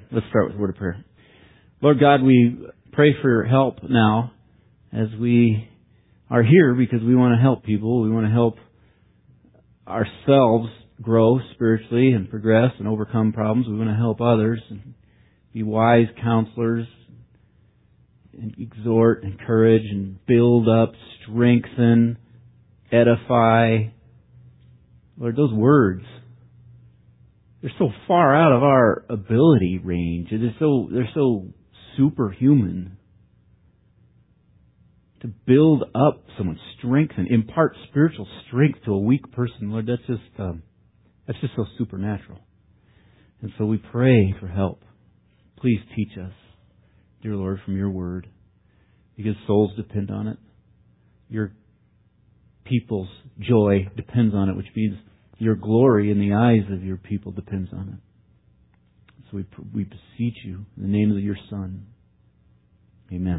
Let's start with a word of prayer. Lord God, we pray for your help now as we are here because we want to help people. We want to help ourselves grow spiritually and progress and overcome problems. We want to help others and be wise counselors and exhort, encourage, and build up, strengthen, edify. Lord, those words, they're so far out of our ability range. They're so superhuman. To build up someone, strengthen, impart spiritual strength to a weak person, Lord, that's just so supernatural. And so we pray for help. Please teach us, dear Lord, from your word, because souls depend on it. Your people's joy depends on it, which means your glory in the eyes of your people depends on it. So we beseech you in the name of your Son. Amen.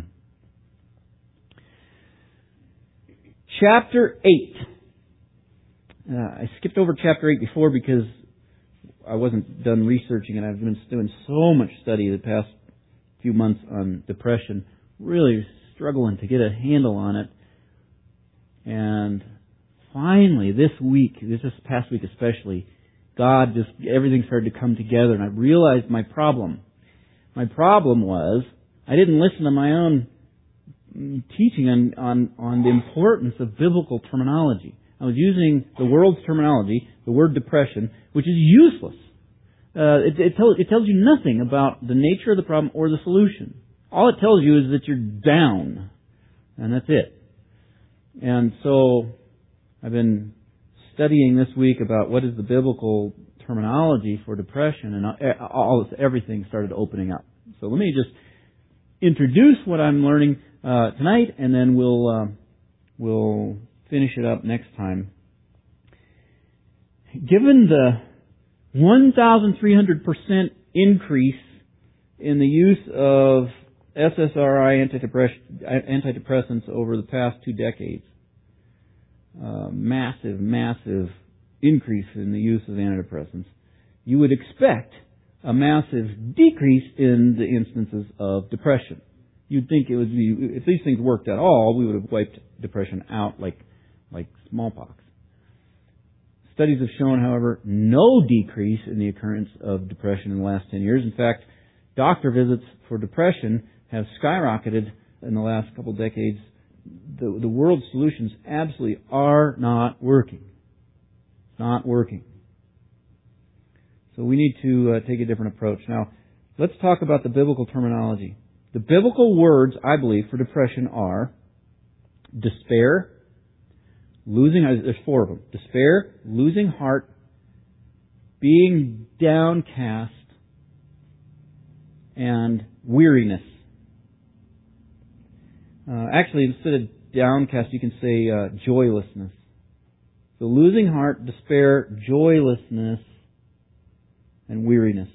Chapter 8. I skipped over chapter 8 before because I wasn't done researching it. I've been doing so much study the past few months on depression, really struggling to get a handle on it. And finally, this past week especially, everything started to come together, and I realized my problem. My problem was I didn't listen to my own teaching on the importance of biblical terminology. I was using the world's terminology, the word depression, which is useless. It tells you nothing about the nature of the problem or the solution. All it tells you is that you're down, and that's it. And so I've been studying this week about what is the biblical terminology for depression, and everything started opening up. So let me just introduce what I'm learning tonight, and then we'll finish it up next time. Given the 1,300% increase in the use of SSRI antidepressants over the past 2 decades, massive increase in the use of antidepressants, you would expect a massive decrease in the instances of depression. You'd think it would be, if these things worked at all, we would have wiped depression out like smallpox. Studies have shown, however, no decrease in the occurrence of depression in the last 10 years. In fact, doctor visits for depression have skyrocketed in the last couple of decades. The world's solutions absolutely are not working. Not working. So we need to take a different approach. Now, let's talk about the biblical terminology. The biblical words, I believe, for depression are despair, there's 4 of them. Despair, losing heart, being downcast, and weariness. Actually, instead of downcast, you can say joylessness. So losing heart, despair, joylessness, and weariness.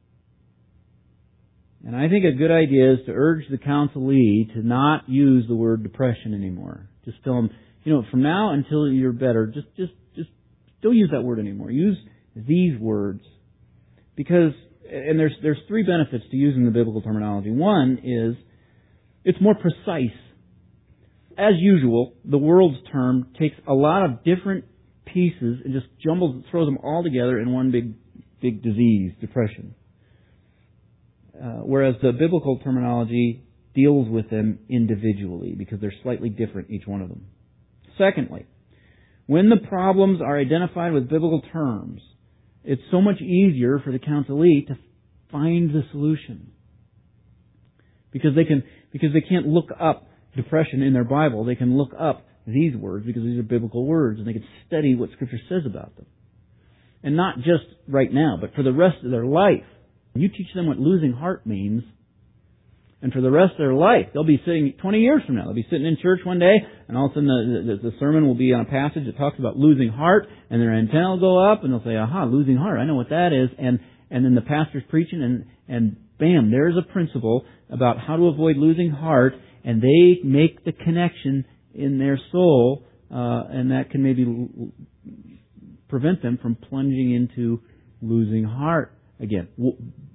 And I think a good idea is to urge the counselee to not use the word depression anymore. Just tell them, from now until you're better, just don't use that word anymore. Use these words. Because, and there's 3 benefits to using the biblical terminology. One is, it's more precise. As usual, the world's term takes a lot of different pieces and just throws them all together in one big disease, depression. Whereas the biblical terminology deals with them individually because they're slightly different, each one of them. Secondly, when the problems are identified with biblical terms, it's so much easier for the counselee to find the solution. Because they can't look up depression in their Bible, they can look up these words because these are biblical words, and they can study what Scripture says about them. And not just right now, but for the rest of their life. You teach them what losing heart means, and for the rest of their life, they'll be sitting 20 years from now. They'll be sitting in church one day, and all of a sudden the sermon will be on a passage that talks about losing heart, and their antenna will go up, and they'll say, aha, losing heart, I know what that is. And then the pastor's preaching, and bam, there's a principle about how to avoid losing heart, and they make the connection in their soul, and that can maybe prevent them from plunging into losing heart again.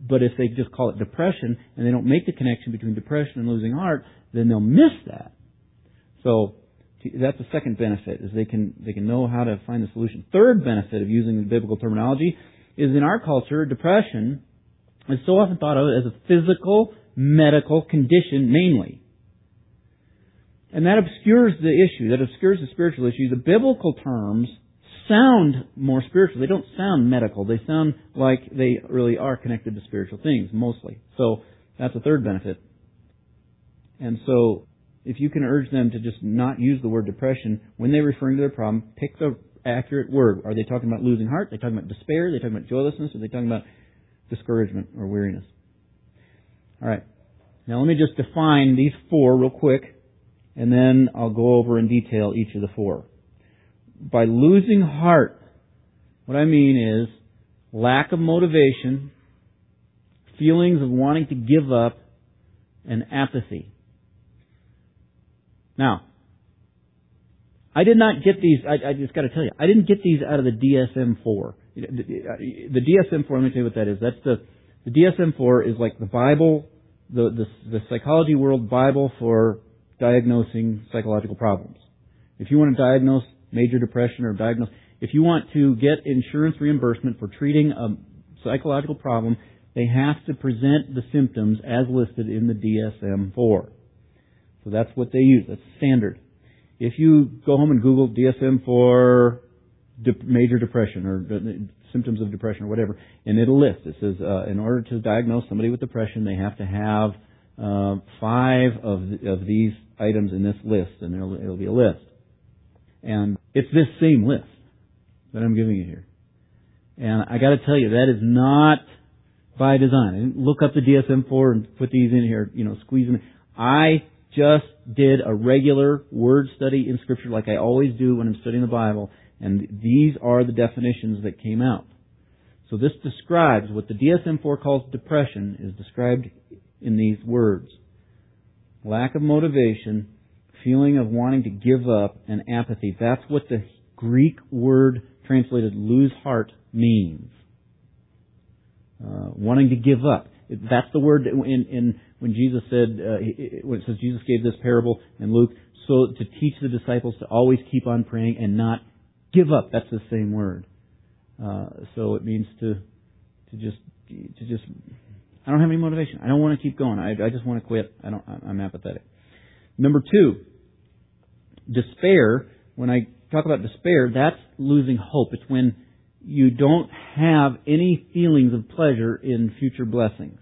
But if they just call it depression and they don't make the connection between depression and losing heart, then they'll miss that. So that's the second benefit, is they can know how to find the solution. Third benefit of using the biblical terminology is, in our culture, depression is so often thought of as a physical, medical condition mainly. And that obscures the issue, that obscures the spiritual issue. The biblical terms sound more spiritual. They don't sound medical. They sound like they really are connected to spiritual things, mostly. So that's a third benefit. And so if you can urge them to just not use the word depression when they're referring to their problem, pick the accurate word. Are they talking about losing heart? Are they talking about despair? Are they talking about joylessness? Are they talking about discouragement or weariness? All right. Now let me just define these four real quick, and then I'll go over in detail each of the four. By losing heart, what I mean is lack of motivation, feelings of wanting to give up, and apathy. Now, I did not get these, I just got to tell you, I didn't get these out of the DSM-4. The DSM-4, let me tell you what that is. That's the DSM-4 is like the Bible, the Psychology World Bible for diagnosing psychological problems. If you want to diagnose major depression or if you want to get insurance reimbursement for treating a psychological problem, they have to present the symptoms as listed in the DSM-4. So that's what they use. That's standard. If you go home and Google DSM-4 major depression or symptoms of depression or whatever, and it'll list. It says in order to diagnose somebody with depression, they have to have 5 of these items in this list, and it'll be a list. And it's this same list that I'm giving you here. And I got to tell you, that is not by design. I didn't look up the DSM-4 and put these in here, squeeze them in. I just did a regular word study in Scripture like I always do when I'm studying the Bible, and these are the definitions that came out. So this describes what the DSM-4 calls depression is described in these words. Lack of motivation, feeling of wanting to give up, and apathy. That's what the Greek word translated lose heart means. Wanting to give up. That's the word that when Jesus said, when it says Jesus gave this parable in Luke, so to teach the disciples to always keep on praying and not give up. That's the same word. So it means to just I don't have any motivation. I don't want to keep going. I just want to quit. I'm apathetic. Number 2, despair. When I talk about despair, that's losing hope. It's when you don't have any feelings of pleasure in future blessings.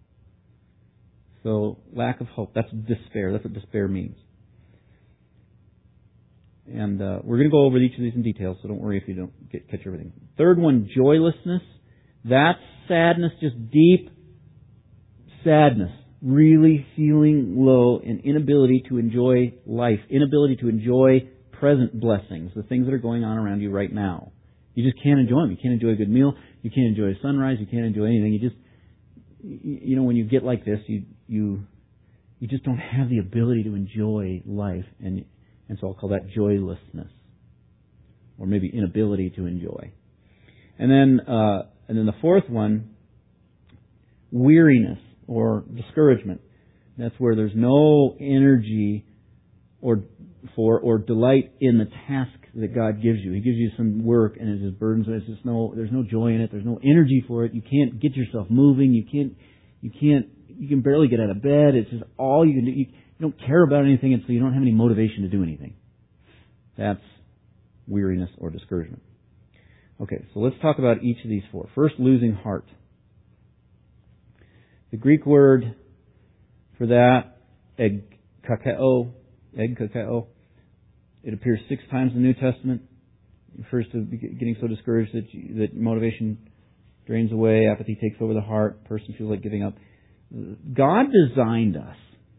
So, lack of hope. That's despair. That's what despair means. And we're going to go over each of these in detail, so don't worry if you don't catch everything. Third one, joylessness. That's sadness, just deep sadness. Really feeling low and inability to enjoy life, inability to enjoy present blessings, the things that are going on around you right now. You just can't enjoy them. You can't enjoy a good meal. You can't enjoy a sunrise. You can't enjoy anything. You just, when you get like this, you just don't have the ability to enjoy life, and so I'll call that joylessness, or maybe inability to enjoy. And then the fourth one, weariness or discouragement. That's where there's no energy or delight in the task that God gives you. He gives you some work and it just burdens. There's no joy in it. There's no energy for it. You can't get yourself moving. You can barely get out of bed. It's just all you can do. You don't care about anything, and so you don't have any motivation to do anything. That's weariness or discouragement. Okay, so let's talk about each of these 4. First, losing heart. The Greek word for that, egkakeo, it appears 6 times in the New Testament. It refers to getting so discouraged that motivation drains away, apathy takes over the heart, person feels like giving up. God designed us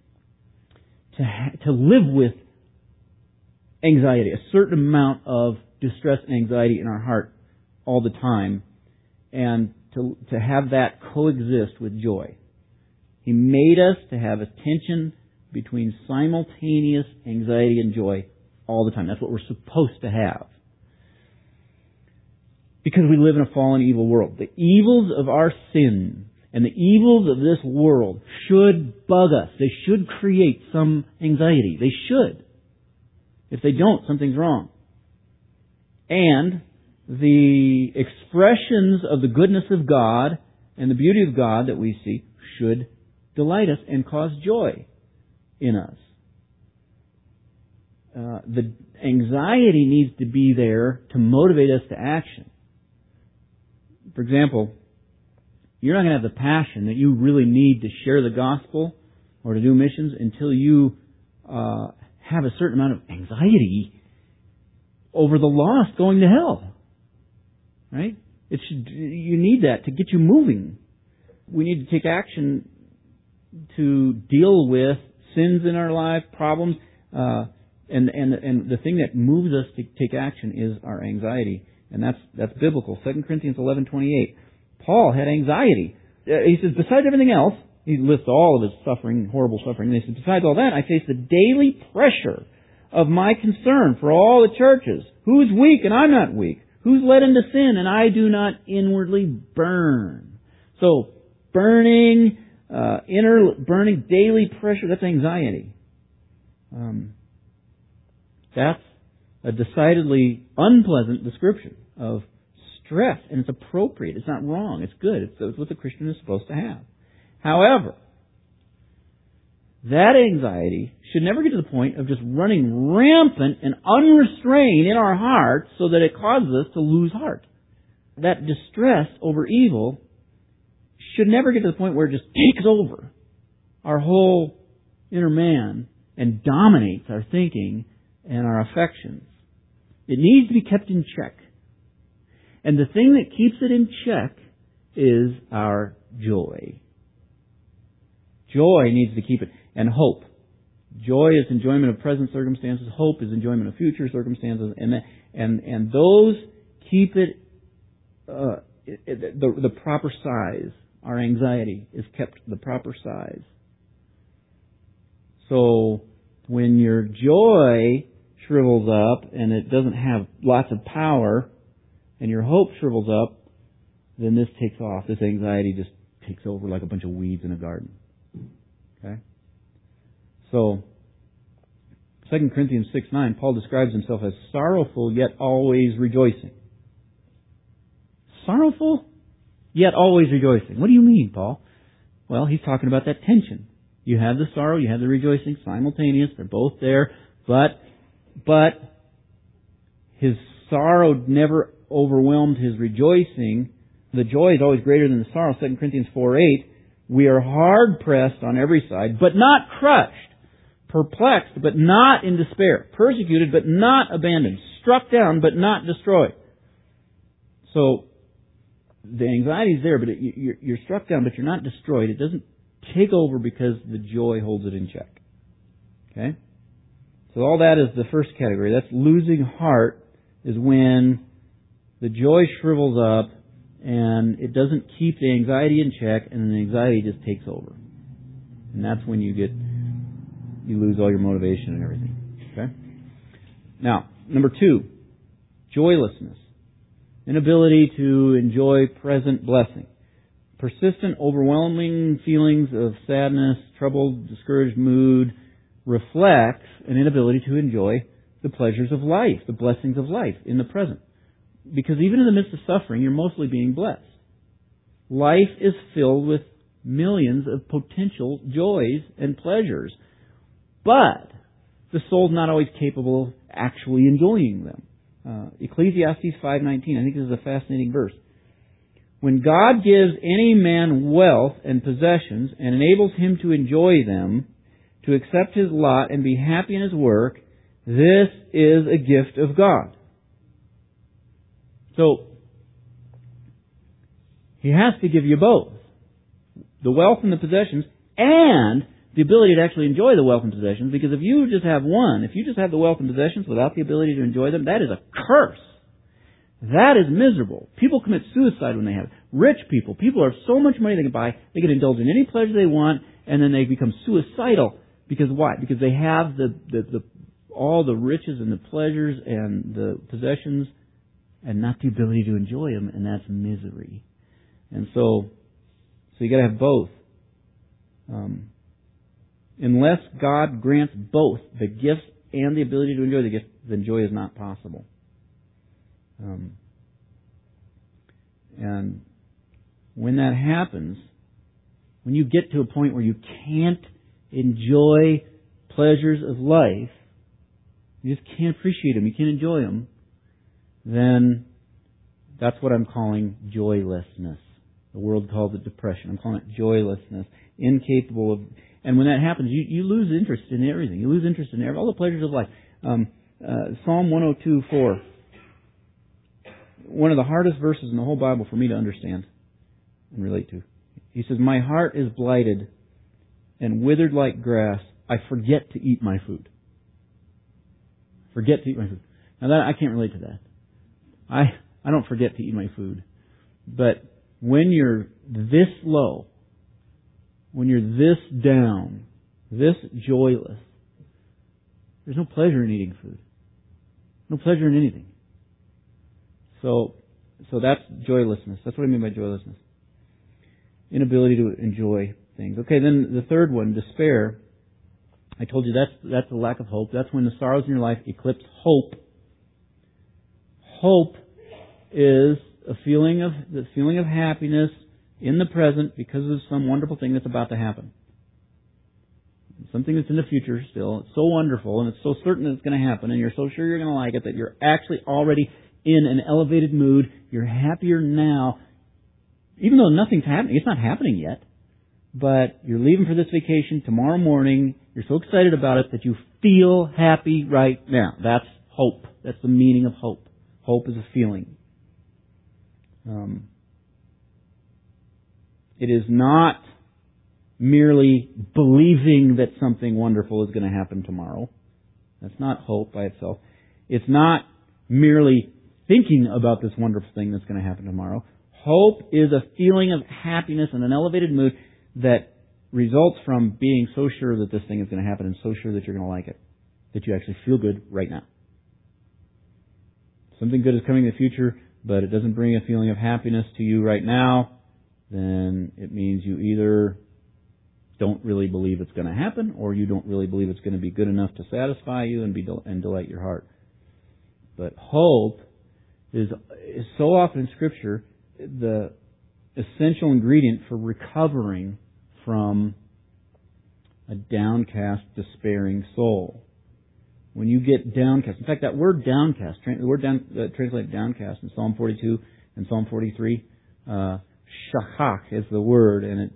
to live with anxiety, a certain amount of distress and anxiety in our heart all the time, and to have that coexist with joy. He made us to have a tension between simultaneous anxiety and joy all the time. That's what we're supposed to have. Because we live in a fallen, evil world. The evils of our sin And the evils of this world should bug us. They should create some anxiety. They should. If they don't, something's wrong. And the expressions of the goodness of God and the beauty of God that we see should delight us and cause joy in us. The anxiety needs to be there to motivate us to action. For example, you're not going to have the passion that you really need to share the gospel or to do missions until you have a certain amount of anxiety over the lost going to hell. Right? You need that to get you moving. We need to take action to deal with sins in our life, problems, and the thing that moves us to take action is our anxiety, and that's biblical. 2 Corinthians 11:28. Paul had anxiety. He says, besides everything else, he lists all of his suffering, horrible suffering. And he says, besides all that, I face the daily pressure of my concern for all the churches. Who's weak and I'm not weak? Who's led into sin and I do not inwardly burn? So, burning daily pressure, that's anxiety. That's a decidedly unpleasant description of stress, and it's appropriate. It's not wrong. It's good. It's what the Christian is supposed to have. However, that anxiety should never get to the point of just running rampant and unrestrained in our hearts so that it causes us to lose heart. That distress over evil should never get to the point where it just takes over our whole inner man and dominates our thinking and our affections. It needs to be kept in check. And the thing that keeps it in check is our joy. Joy needs to keep it. And hope. Joy is enjoyment of present circumstances. Hope is enjoyment of future circumstances. And those keep it the proper size. Our anxiety is kept the proper size. So when your joy shrivels up and it doesn't have lots of power, and your hope shrivels up, then this takes off. This anxiety just takes over like a bunch of weeds in a garden. Okay? So, 2 Corinthians 6:9, Paul describes himself as sorrowful yet always rejoicing. Sorrowful yet always rejoicing. What do you mean, Paul? Well, he's talking about that tension. You have the sorrow, you have the rejoicing, simultaneous. They're both there, but his sorrow never overwhelmed his rejoicing. The joy is always greater than the sorrow. 2 Corinthians 4:8, we are hard pressed on every side, but not crushed. Perplexed, but not in despair. Persecuted, but not abandoned. Struck down, but not destroyed. So, the anxiety is there, but you're struck down, but you're not destroyed. It doesn't take over because the joy holds it in check. Okay? So all that is the first category. That's losing heart, is when the joy shrivels up and it doesn't keep the anxiety in check, and the anxiety just takes over. And that's when you lose all your motivation and everything. Okay? Now, number 2, joylessness. Inability to enjoy present blessing. Persistent, overwhelming feelings of sadness, troubled, discouraged mood reflects an inability to enjoy the pleasures of life, the blessings of life in the present. Because even in the midst of suffering, you're mostly being blessed. Life is filled with millions of potential joys and pleasures. But the soul's not always capable of actually enjoying them. Ecclesiastes 5:19, I think this is a fascinating verse. When God gives any man wealth and possessions and enables him to enjoy them, to accept his lot and be happy in his work, this is a gift of God. So, He has to give you both. The wealth and the possessions, and the ability to actually enjoy the wealth and possessions, because if you just have one, if you just have the wealth and possessions without the ability to enjoy them, that is a curse. That is miserable. People commit suicide when they have it. Rich people have so much money they can buy, they can indulge in any pleasure they want, and then they become suicidal. Because why? Because they have all the riches and the pleasures and the possessions, and not the ability to enjoy them, and that's misery. And so So you got to have both. Unless God grants both the gifts and the ability to enjoy the gift, then joy is not possible. And when that happens, when you get to a point where you can't enjoy pleasures of life, you just can't appreciate them, you can't enjoy them, then that's what I'm calling joylessness. The world calls it depression. I'm calling it joylessness. Incapable of... And when that happens, you lose interest in everything. You lose interest in all the pleasures of life. Psalm 102:4. One of the hardest verses in the whole Bible for me to understand and relate to. He says, "My heart is blighted and withered like grass. I forget to eat my food." Forget to eat my food. Now that I can't relate to that. I don't forget to eat my food. But when you're this low, when you're this down, this joyless, there's no pleasure in eating food. No pleasure in anything. So that's joylessness. That's what I mean by joylessness. Inability to enjoy things. Okay, then the third one, despair. I told you that's a lack of hope. That's when the sorrows in your life eclipse hope. Hope is the feeling of happiness in the present because of some wonderful thing that's about to happen. Something that's in the future still. It's so wonderful and it's so certain that it's going to happen and you're so sure you're going to like it that you're actually already in an elevated mood. You're happier now. Even though nothing's happening. It's not happening yet. But you're leaving for this vacation tomorrow morning. You're so excited about it that you feel happy right now. That's hope. That's the meaning of hope. Hope is a feeling. It is not merely believing that something wonderful is going to happen tomorrow. That's not hope by itself. It's not merely thinking about this wonderful thing that's going to happen tomorrow. Hope is a feeling of happiness and an elevated mood that results from being so sure that this thing is going to happen and so sure that you're going to like it, that you actually feel good right now. Something good is coming in the future, but it doesn't bring a feeling of happiness to you right now, then it means you either don't really believe it's going to happen or you don't really believe it's going to be good enough to satisfy you and delight your heart. But hope is so often in Scripture the essential ingredient for recovering from a downcast, despairing soul. When you get downcast, in fact, that word downcast, the word translated downcast in Psalm 42 and Psalm 43, shachach is the word, and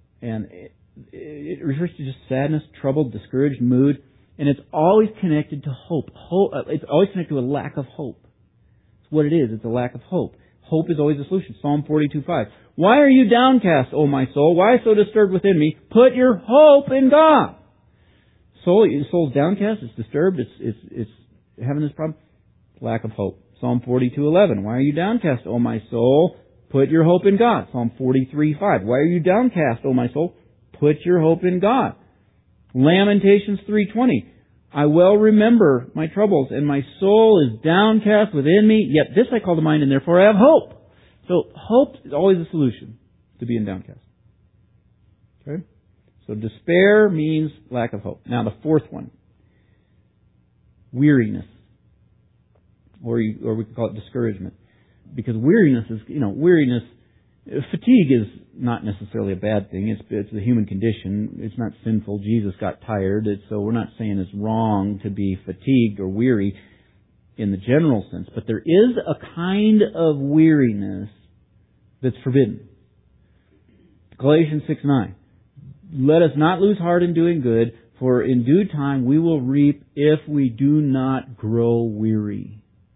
it refers to just sadness, troubled, discouraged mood, and it's always connected to hope. It's always connected to a lack of hope. It's what it is. It's a lack of hope. Hope is always the solution. Psalm 42:5. Why are you downcast, O my soul? Why so disturbed within me? Put your hope in God. Your soul's downcast. It's disturbed. It's having this problem. Lack of hope. Psalm 42:11. Why are you downcast, O my soul? Put your hope in God. Psalm 43:5. Why are you downcast, O my soul? Put your hope in God. Lamentations 3:20. I well remember my troubles, and my soul is downcast within me. Yet this I call to mind, and therefore I have hope. So hope is always a solution to being downcast. Okay? So despair means lack of hope. Now the fourth one, weariness, or we can call it discouragement, because weariness is, fatigue is not necessarily a bad thing. It's the human condition. It's not sinful. Jesus got tired, so we're not saying it's wrong to be fatigued or weary in the general sense. But there is a kind of weariness that's forbidden. Galatians 6:9. Let us not lose heart in doing good, for in due time we will reap if we do not grow weary.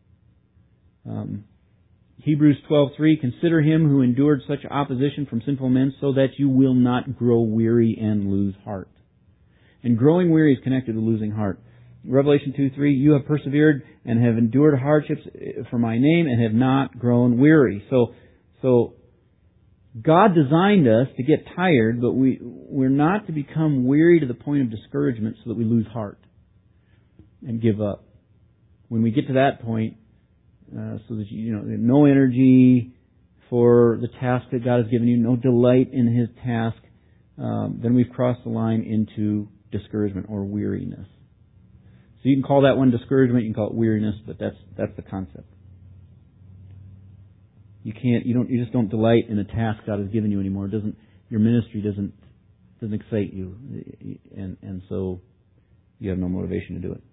Hebrews 12:3, consider him who endured such opposition from sinful men so that you will not grow weary and lose heart. And growing weary is connected to losing heart. Revelation 2:3, you have persevered and have endured hardships for my name and have not grown weary. So God designed us to get tired, but we're not to become weary to the point of discouragement so that we lose heart and give up. When we get to that point, so that no energy, for the task that God has given you, no delight in His task, then we've crossed the line into discouragement or weariness. So you can call that one discouragement, you can call it weariness, but that's the concept. You just don't delight in a task God has given you anymore. Your ministry doesn't excite you, and so you have no motivation to do it.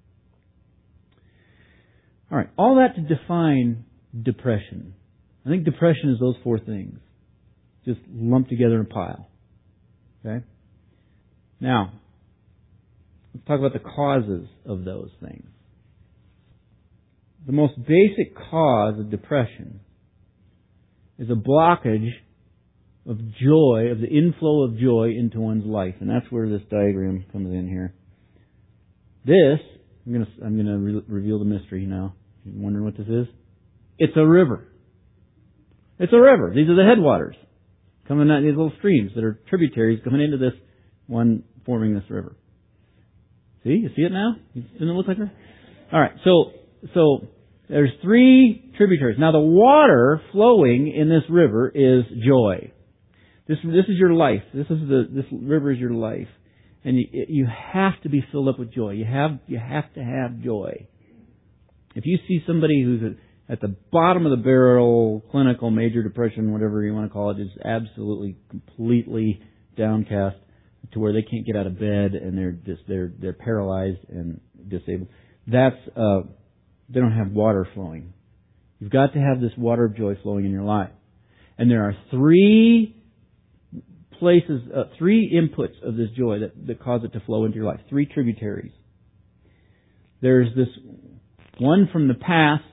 All right, all that to define depression. I think depression is those four things, just lumped together in a pile. Okay? Now, let's talk about the causes of those things. The most basic cause of depression is a blockage of joy, of the inflow of joy into one's life. And that's where this diagram comes in here. This, I'm going to reveal the mystery now. You're wondering what this is? It's a river. It's a river. These are the headwaters coming out, these little streams that are tributaries coming into this one forming this river. See? You see it now? Doesn't it look like that? All right. So there's three tributaries. Now the water flowing in this river is joy. This is your life. This river is your life, and you have to be filled up with joy. You have to have joy. If you see somebody who's at the bottom of the barrel, clinical, major depression, whatever you want to call it, is absolutely, completely downcast to where they can't get out of bed and they're paralyzed and disabled. They don't have water flowing. You've got to have this water of joy flowing in your life. And there are three inputs of this joy that cause it to flow into your life. Three tributaries. There's this one from the past,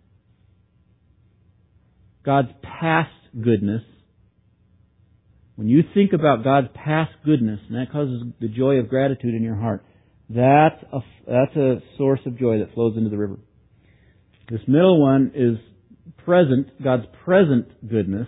God's past goodness. When you think about God's past goodness, and that causes the joy of gratitude in your heart, that's a source of joy that flows into the river. This middle one is God's present goodness,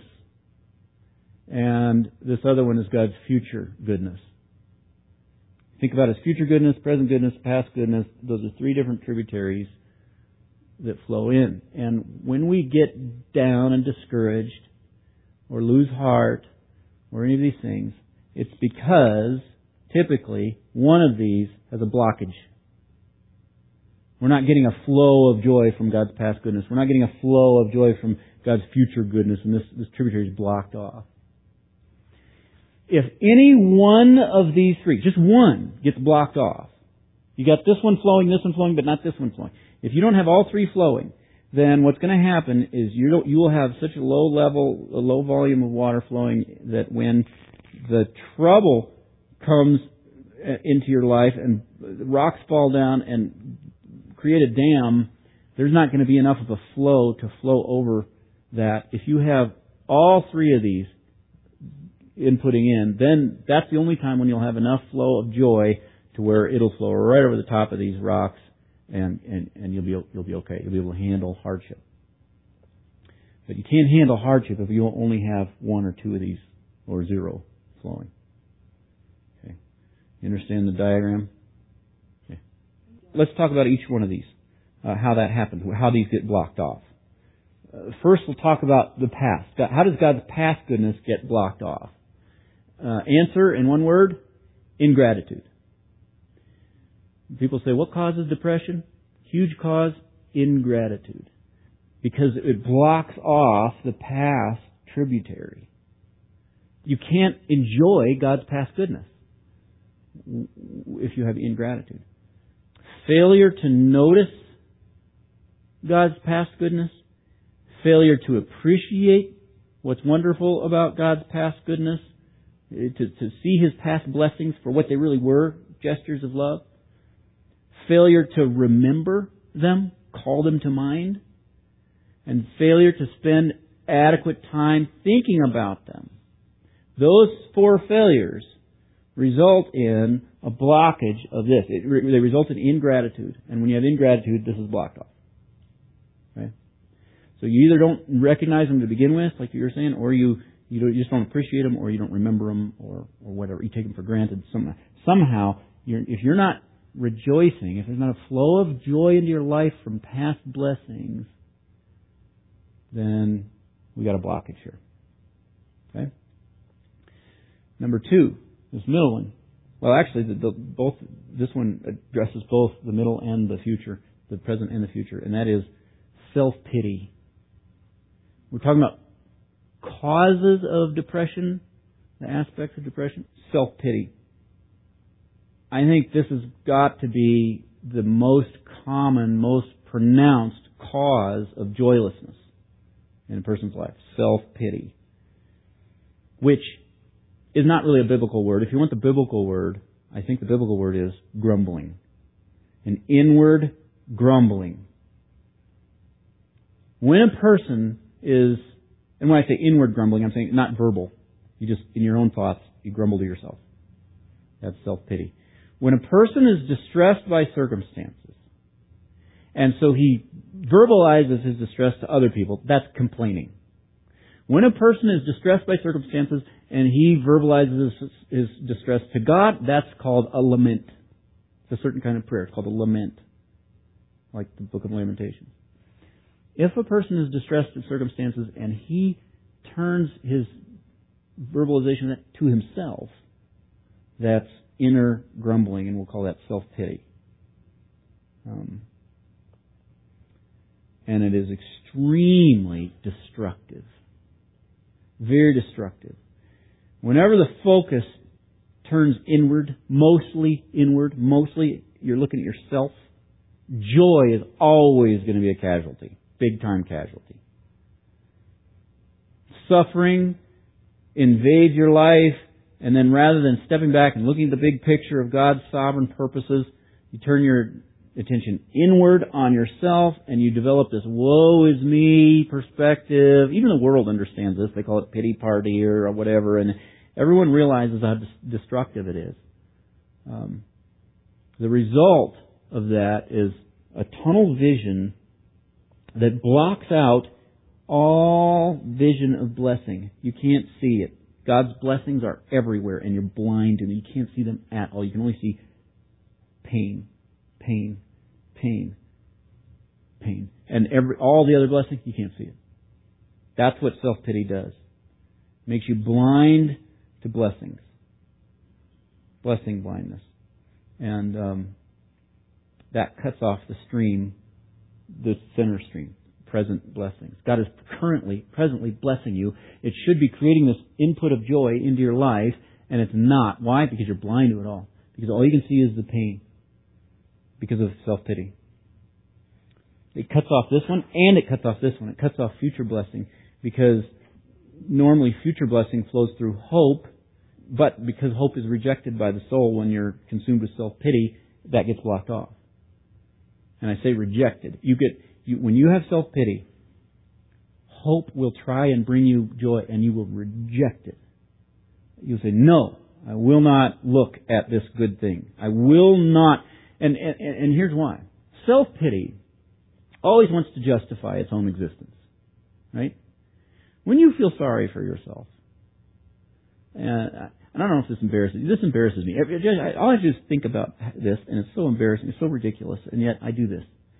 and this other one is God's future goodness. Think about His future goodness, present goodness, past goodness. Those are three different tributaries that flow in. And when we get down and discouraged or lose heart or any of these things, it's because typically one of these has a blockage. We're not getting a flow of joy from God's past goodness. We're not getting a flow of joy from God's future goodness, and this tributary is blocked off. If any one of these three, just one, gets blocked off, you got this one flowing, but not this one flowing. If you don't have all three flowing, then what's going to happen is you will have such a low volume of water flowing that when the trouble comes into your life and rocks fall down and create a dam, there's not going to be enough of a flow to flow over that. If you have all three of these inputting in, then that's the only time when you'll have enough flow of joy to where it'll flow right over the top of these rocks, and you'll be okay. You'll be able to handle hardship. But you can't handle hardship if you only have one or two of these, or zero flowing. Okay. You understand the diagram? Okay. Let's talk about each one of these, how that happens, how these get blocked off. First, we'll talk about the past. How does God's past goodness get blocked off? Answer in one word: ingratitude. People say, what causes depression? Huge cause: ingratitude. Because it blocks off the past tributary. You can't enjoy God's past goodness if you have ingratitude. Failure to notice God's past goodness, failure to appreciate what's wonderful about God's past goodness, to see His past blessings for what they really were, gestures of love, failure to remember them, call them to mind, and failure to spend adequate time thinking about them. Those four failures result in a blockage of this. They result in ingratitude. And when you have ingratitude, this is blocked off. Okay? So you either don't recognize them to begin with, like you were saying, or you just don't appreciate them, or you don't remember them, or whatever. You take them for granted. Somehow, if you're not rejoicing, if there's not a flow of joy into your life from past blessings, then We got a blockage here. Okay? Number 2, this middle one. Well, actually, this one addresses both the middle and the future, the present and the future, and that is self-pity. We're talking about causes of depression, the aspects of depression, self-pity. I think this has got to be the most common, most pronounced cause of joylessness in a person's life, self-pity, which is not really a biblical word. If you want the biblical word, I think the biblical word is grumbling. An inward grumbling. When a person is, and when I say inward grumbling, I'm saying not verbal. You just, in your own thoughts, you grumble to yourself. That's self-pity. When a person is distressed by circumstances, and so he verbalizes his distress to other people, that's complaining. When a person is distressed by circumstances and he verbalizes his distress to God, that's called a lament. It's a certain kind of prayer. It's called a lament, like the Book of Lamentations. If a person is distressed in circumstances and he turns his verbalization to himself, that's inner grumbling, and we'll call that self-pity. And it is extremely destructive. Very destructive. Whenever the focus turns inward, mostly you're looking at yourself, joy is always going to be a casualty. Big time casualty. Suffering invades your life, and then rather than stepping back and looking at the big picture of God's sovereign purposes, you turn your attention inward on yourself, and you develop this woe is me perspective. Even the world understands this. They call it pity party or whatever, and everyone realizes how destructive it is. The result of that is a tunnel vision that blocks out all vision of blessing. You can't see it. God's blessings are everywhere, and you're blind to them. You can't see them at all. You can only see pain. And all the other blessings, you can't see it. That's what self-pity does. It makes you blind to blessings. Blessing blindness. And that cuts off the stream, the center stream, present blessings. God is presently blessing you. It should be creating this input of joy into your life, and it's not. Why? Because you're blind to it all. Because all you can see is the pain. Because of self-pity. It cuts off this one, and it cuts off this one. It cuts off future blessing, because normally future blessing flows through hope, but because hope is rejected by the soul when you're consumed with self-pity, that gets blocked off. And I say rejected. When you have self-pity, hope will try and bring you joy, and you will reject it. You'll say, no, I will not look at this good thing. I will not. And here's why. Self-pity always wants to justify its own existence. Right? When you feel sorry for yourself, and I don't know if this embarrasses you. This embarrasses me. I always just think about this, and it's so embarrassing, it's so ridiculous, and yet I do this.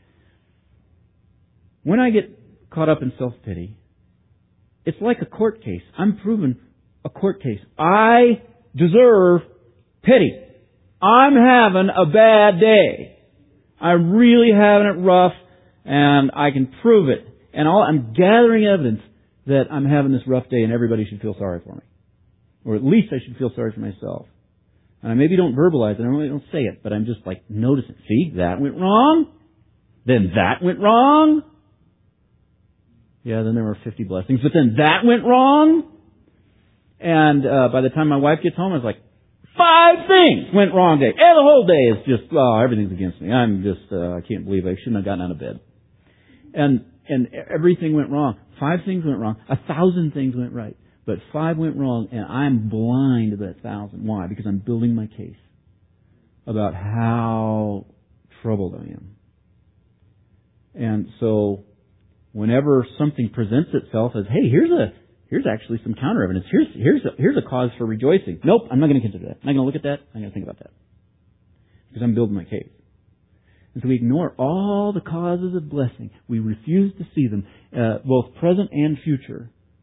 When I get caught up in self-pity, it's like a court case. I'm proving a court case. I deserve pity. I'm having a bad day. I'm really having it rough, and I can prove it. And I'm gathering evidence that I'm having this rough day, and everybody should feel sorry for me. Or at least I should feel sorry for myself. And I maybe don't verbalize it, I really don't say it, but I'm just like, notice it. See, that went wrong. Then that went wrong. Yeah, then there were 50 blessings, but then that went wrong. And by the time my wife gets home, I was like, 5 things went wrong today. And the whole day is just, everything's against me. I'm just, I can't believe I shouldn't have gotten out of bed. And everything went wrong. 5 things went wrong. 1,000 things went right. But 5 went wrong, and I'm blind to that 1,000. Why? Because I'm building my case about how troubled I am. And so, whenever something presents itself as, hey, here's actually some counter evidence. Here's a cause for rejoicing. Nope, I'm not going to consider that. I'm not going to look at that. I'm going to think about that. Because I'm building my case. And so we ignore all the causes of blessing. We refuse to see them, both present and future.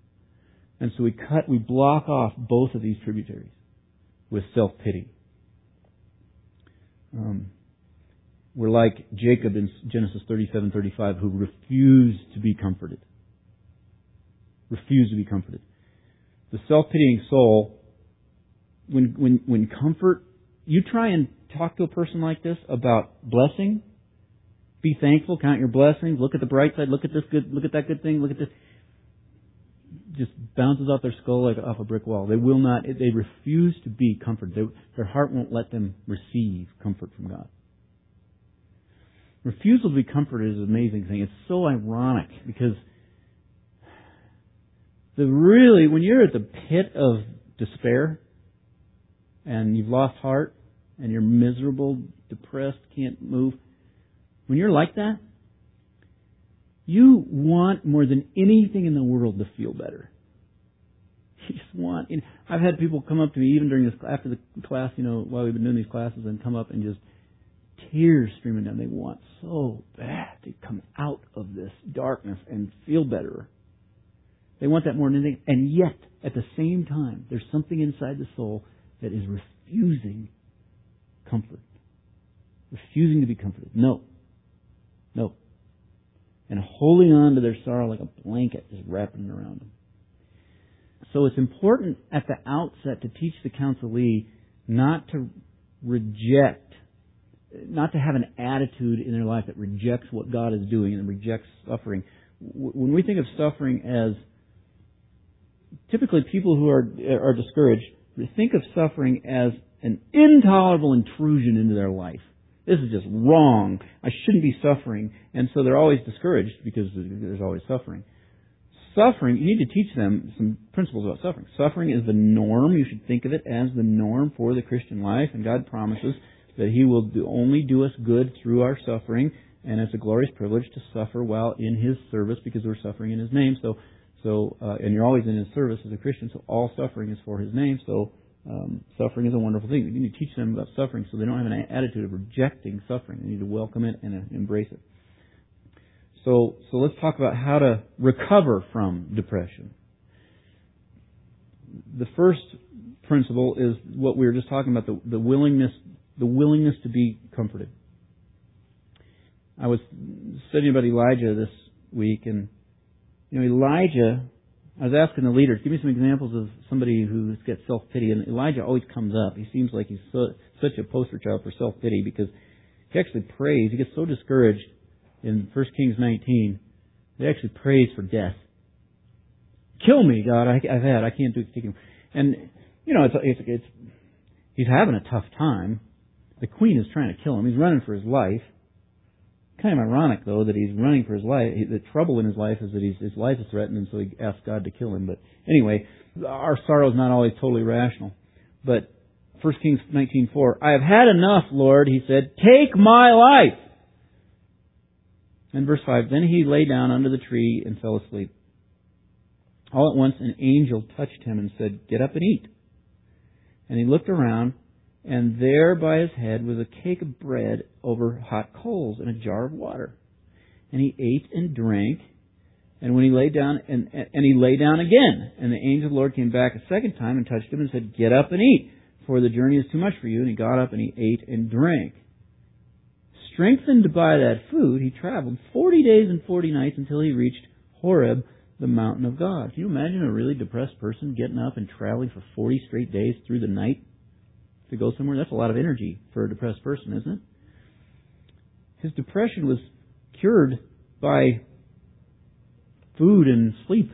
And so we block off both of these tributaries with self-pity. We're like Jacob in Genesis 37:35, who refused to be comforted. Refused to be comforted. The self-pitying soul, when comfort, you try and talk to a person like this about blessing, be thankful, count your blessings, look at the bright side, look at this good, look at that good thing, look at this. Just bounces off their skull like off a brick wall. They will not, they refuse to be comforted. Their heart won't let them receive comfort from God. Refusal to be comforted is an amazing thing. It's so ironic because when you're at the pit of despair and you've lost heart and you're miserable, depressed, can't move, when you're like that, you want more than anything in the world to feel better. You just want. I've had people come up to me even during this after the class, while we've been doing these classes, and come up and just tears streaming down. They want so bad to come out of this darkness and feel better. They want that more than anything, and yet at the same time, there's something inside the soul that is refusing comfort, refusing to be comforted. No. And holding on to their sorrow like a blanket, just wrapping it around them. So it's important at the outset to teach the counselee not to reject, not to have an attitude in their life that rejects what God is doing and rejects suffering. When we think of suffering as, typically people who are discouraged, think of suffering as an intolerable intrusion into their life. This is just wrong. I shouldn't be suffering. And so they're always discouraged because there's always suffering. Suffering, you need to teach them some principles about suffering. Suffering is the norm. You should think of it as the norm for the Christian life. And God promises that He will only do us good through our suffering. And it's a glorious privilege to suffer while in His service because we're suffering in His name. And you're always in His service as a Christian, so all suffering is for His name. So suffering is a wonderful thing. We need to teach them about suffering so they don't have an attitude of rejecting suffering. They need to welcome it and embrace it. So let's talk about how to recover from depression. The first principle is what we were just talking about, the willingness to be comforted. I was studying about Elijah this week, and Elijah, I was asking the leaders, give me some examples of somebody who's got self-pity, and Elijah always comes up. He seems like he's such a poster child for self-pity because he actually prays. He gets so discouraged in 1 Kings 19, he actually prays for death. Kill me, God, I can't do it. Take him. And, it's he's having a tough time. The queen is trying to kill him. He's running for his life. Kind of ironic, though, that he's running for his life. The trouble in his life is that his life is threatened, and so he asks God to kill him. But anyway, our sorrow is not always totally rational. But 1 Kings 19:4, I have had enough, Lord, he said. Take my life. And verse 5, then he lay down under the tree and fell asleep. All at once an angel touched him and said, get up and eat. And he looked around, and there by his head was a cake of bread over hot coals and a jar of water. And he ate and drank, and when he lay down, and he lay down again. And the angel of the Lord came back a second time and touched him and said, get up and eat, for the journey is too much for you. And he got up and he ate and drank. Strengthened by that food, he traveled 40 days and 40 nights until he reached Horeb, the mountain of God. Can you imagine a really depressed person getting up and traveling for 40 straight days through the night to go somewhere? That's a lot of energy for a depressed person, isn't it? His depression was cured by food and sleep.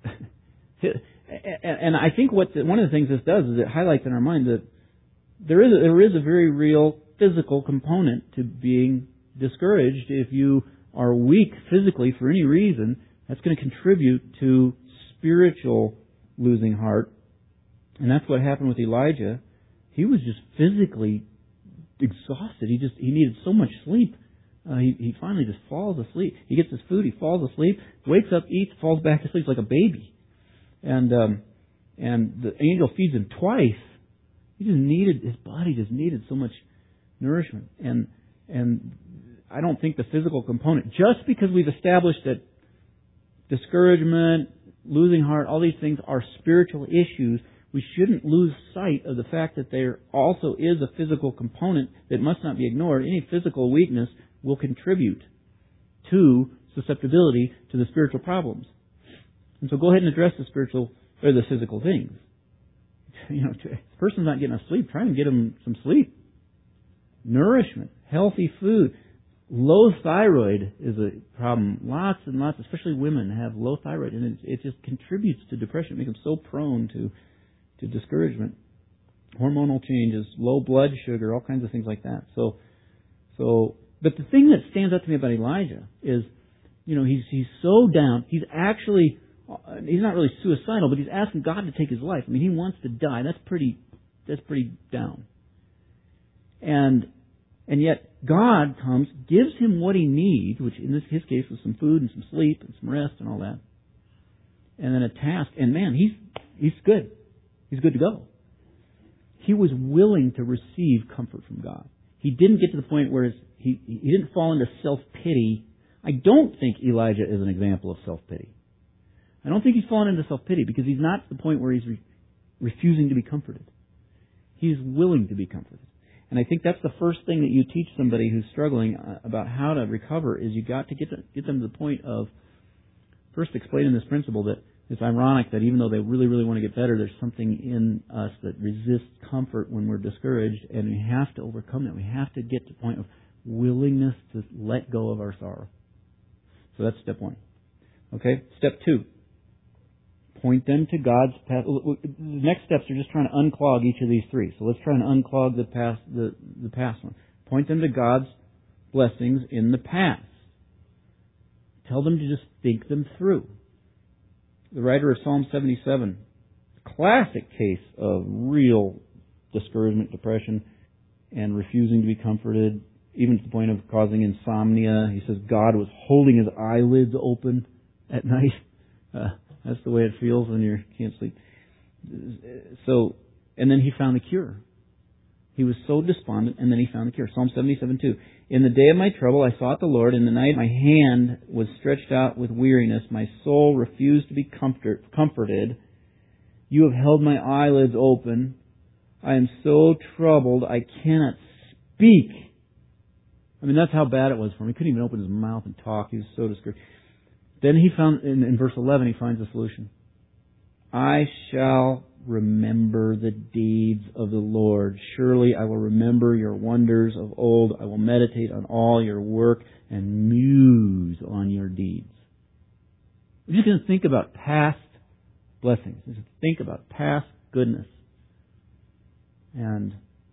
And I think one of the things this does is it highlights in our mind that there is a very real physical component to being discouraged. If you are weak physically for any reason, that's going to contribute to spiritual losing heart. And that's what happened with Elijah. He was just physically exhausted. He needed so much sleep. He finally just falls asleep. He gets his food, he falls asleep, wakes up, eats, falls back asleep like a baby. And the angel feeds him twice. His body just needed so much nourishment. And I don't think the physical component, just because we've established that discouragement, losing heart, all these things are spiritual issues. We shouldn't lose sight of the fact that there also is a physical component that must not be ignored. Any physical weakness will contribute to susceptibility to the spiritual problems. And so go ahead and address the spiritual or the physical things. If the person's not getting enough sleep, try and get them some sleep. Nourishment, healthy food. Low thyroid is a problem. Lots and lots, especially women, have low thyroid, and it just contributes to depression. It makes them so prone to discouragement. Hormonal changes, low blood sugar, all kinds of things like that. But the thing that stands out to me about Elijah is, he's so down. He's not really suicidal, but he's asking God to take his life. I mean, he wants to die. That's pretty down. And yet God comes, gives him what he needs, which in his case was some food and some sleep and some rest and all that. And then a task. And man, he's good. He's good to go. He was willing to receive comfort from God. He didn't get to the point where he didn't fall into self-pity. I don't think Elijah is an example of self-pity. I don't think he's fallen into self-pity because he's not to the point where he's refusing to be comforted. He's willing to be comforted. And I think that's the first thing that you teach somebody who's struggling about how to recover is you got to get them to the point of first explaining this principle that it's ironic that even though they really, really want to get better, there's something in us that resists comfort when we're discouraged, and we have to overcome that. We have to get to the point of willingness to let go of our sorrow. So that's step one. Okay? Step two. Point them to God's path. The next steps are just trying to unclog each of these three. So let's try and unclog the past one. Point them to God's blessings in the past. Tell them to just think them through. The writer of Psalm 77, classic case of real discouragement, depression, and refusing to be comforted, even to the point of causing insomnia. He says God was holding his eyelids open at night. That's the way it feels when you can't sleep. And then he found the cure. He was so despondent, and then he found the cure. Psalm 77:2. In the day of my trouble I sought the Lord. In the night my hand was stretched out with weariness. My soul refused to be comforted. You have held my eyelids open. I am so troubled I cannot speak. I mean, that's how bad it was for him. He couldn't even open his mouth and talk. He was so discouraged. Then he found, in verse 11, he finds a solution. I shall remember the deeds of the Lord. Surely I will remember your wonders of old. I will meditate on all your work and muse on your deeds. We're just going to think about past blessings. Just think about past goodness. And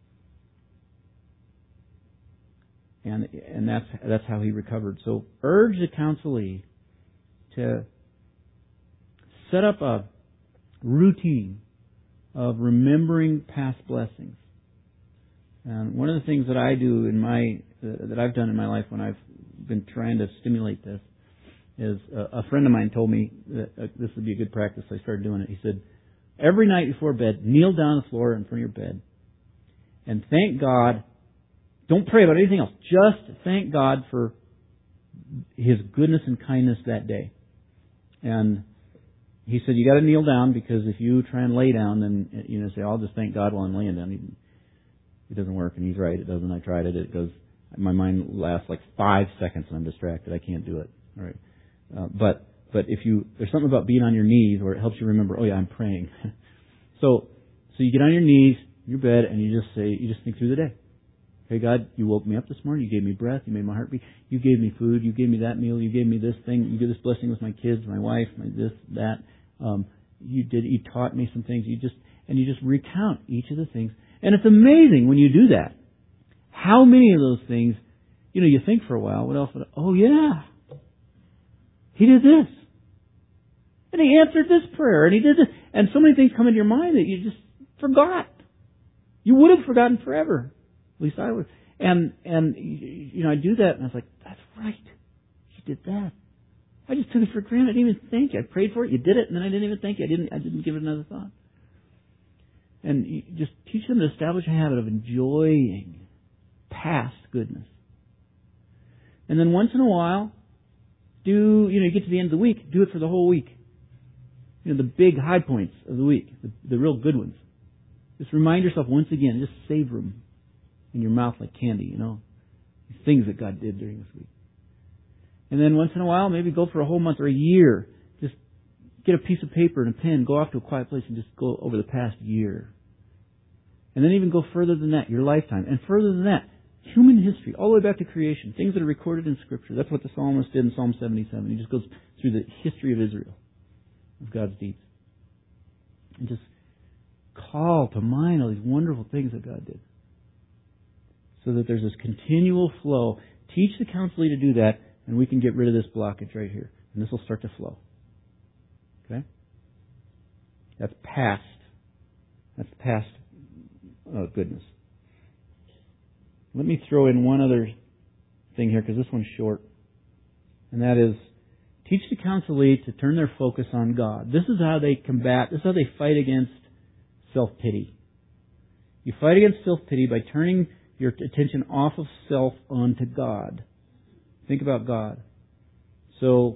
that's how he recovered. So urge the counselee to set up a routine of remembering past blessings. And one of the things that I do that I've done in my life when I've been trying to stimulate this is a friend of mine told me that this would be a good practice. I started doing it. He said, every night before bed, kneel down on the floor in front of your bed and thank God. Don't pray about anything else. Just thank God for His goodness and kindness that day. And he said, you got to kneel down because if you try and lay down, then say, I'll just thank God while I'm laying down. It doesn't work, and he's right. It doesn't. I tried it. It goes. My mind lasts like 5 seconds, and I'm distracted. I can't do it. All right. But if there's something about being on your knees where it helps you remember. Oh yeah, I'm praying. So you get on your knees, in your bed, and you just think through the day. Hey God, you woke me up this morning. You gave me breath. You made my heart beat. You gave me food. You gave me that meal. You gave me this thing. You gave this blessing with my kids, my wife, my this, that. You taught me some things. You just recount each of the things. And it's amazing when you do that. How many of those things, you think for a while, what else? Oh yeah. He did this. And he answered this prayer. And he did this. And so many things come into your mind that you just forgot. You would have forgotten forever. At least I would. And I do that, and I was like, that's right. You did that. I just took it for granted. I didn't even thank you. I prayed for it. You did it, and then I didn't even thank you. I didn't give it another thought. And you just teach them to establish a habit of enjoying past goodness. And then once in a while, you get to the end of the week, do it for the whole week. the big high points of the week, the real good ones. Just remind yourself once again, just savor them in your mouth like candy, these things that God did during this week. And then once in a while, maybe go for a whole month or a year. Just get a piece of paper and a pen, go off to a quiet place and just go over the past year. And then even go further than that, your lifetime. And further than that, human history, all the way back to creation, things that are recorded in Scripture. That's what the psalmist did in Psalm 77. He just goes through the history of Israel, of God's deeds. And just call to mind all these wonderful things that God did. So that there's this continual flow. Teach the counselee to do that, and we can get rid of this blockage right here. And this will start to flow. Okay? That's past. That's past goodness. Let me throw in one other thing here, because this one's short. And that is, teach the counselee to turn their focus on God. This is how they combat, this is how they fight against self-pity. You fight against self-pity by turning your attention off of self onto God. Think about God. So,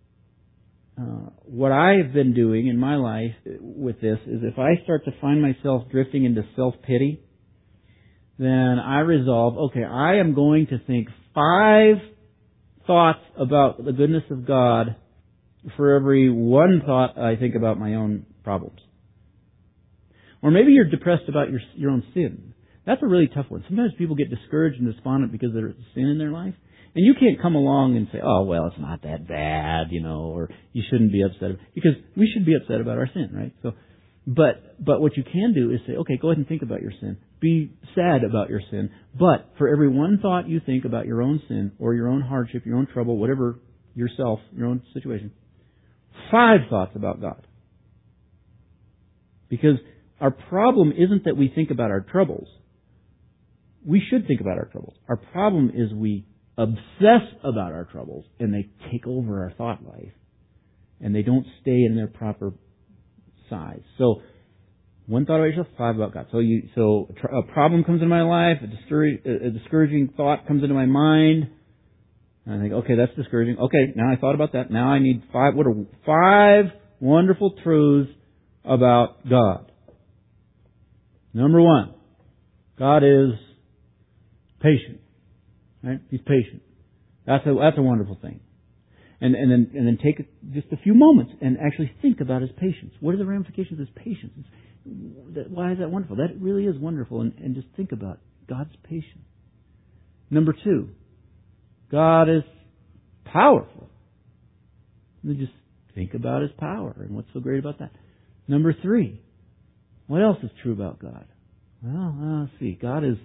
what I've been doing in my life with this is if I start to find myself drifting into self-pity, then I resolve, okay, I am going to think 5 thoughts about the goodness of God for every 1 thought I think about my own problems. Or maybe you're depressed about your own sin. That's a really tough one. Sometimes people get discouraged and despondent because there's sin in their life. And you can't come along and say, oh, well, it's not that bad, or you shouldn't be upset. Because we should be upset about our sin, right? So, but what you can do is say, okay, go ahead and think about your sin. Be sad about your sin. But for every 1 thought you think about your own sin or your own hardship, your own trouble, whatever, yourself, your own situation, 5 thoughts about God. Because our problem isn't that we think about our troubles. We should think about our troubles. Our problem is we obsess about our troubles and they take over our thought life and they don't stay in their proper size. So, 1 thought about yourself, 5 about God. So a problem comes into my life, a discouraging thought comes into my mind, and I think, okay, that's discouraging. Okay, now I thought about that. Now I need 5. What are 5 wonderful truths about God? Number 1, God is patient. Right? He's patient. That's a wonderful thing. And then take just a few moments and actually think about His patience. What are the ramifications of His patience? Why is that wonderful? That really is wonderful. And just think about God's patience. Number 2, God is powerful. And just think about His power and what's so great about that. Number 3, what else is true about God? Well, let's see. God is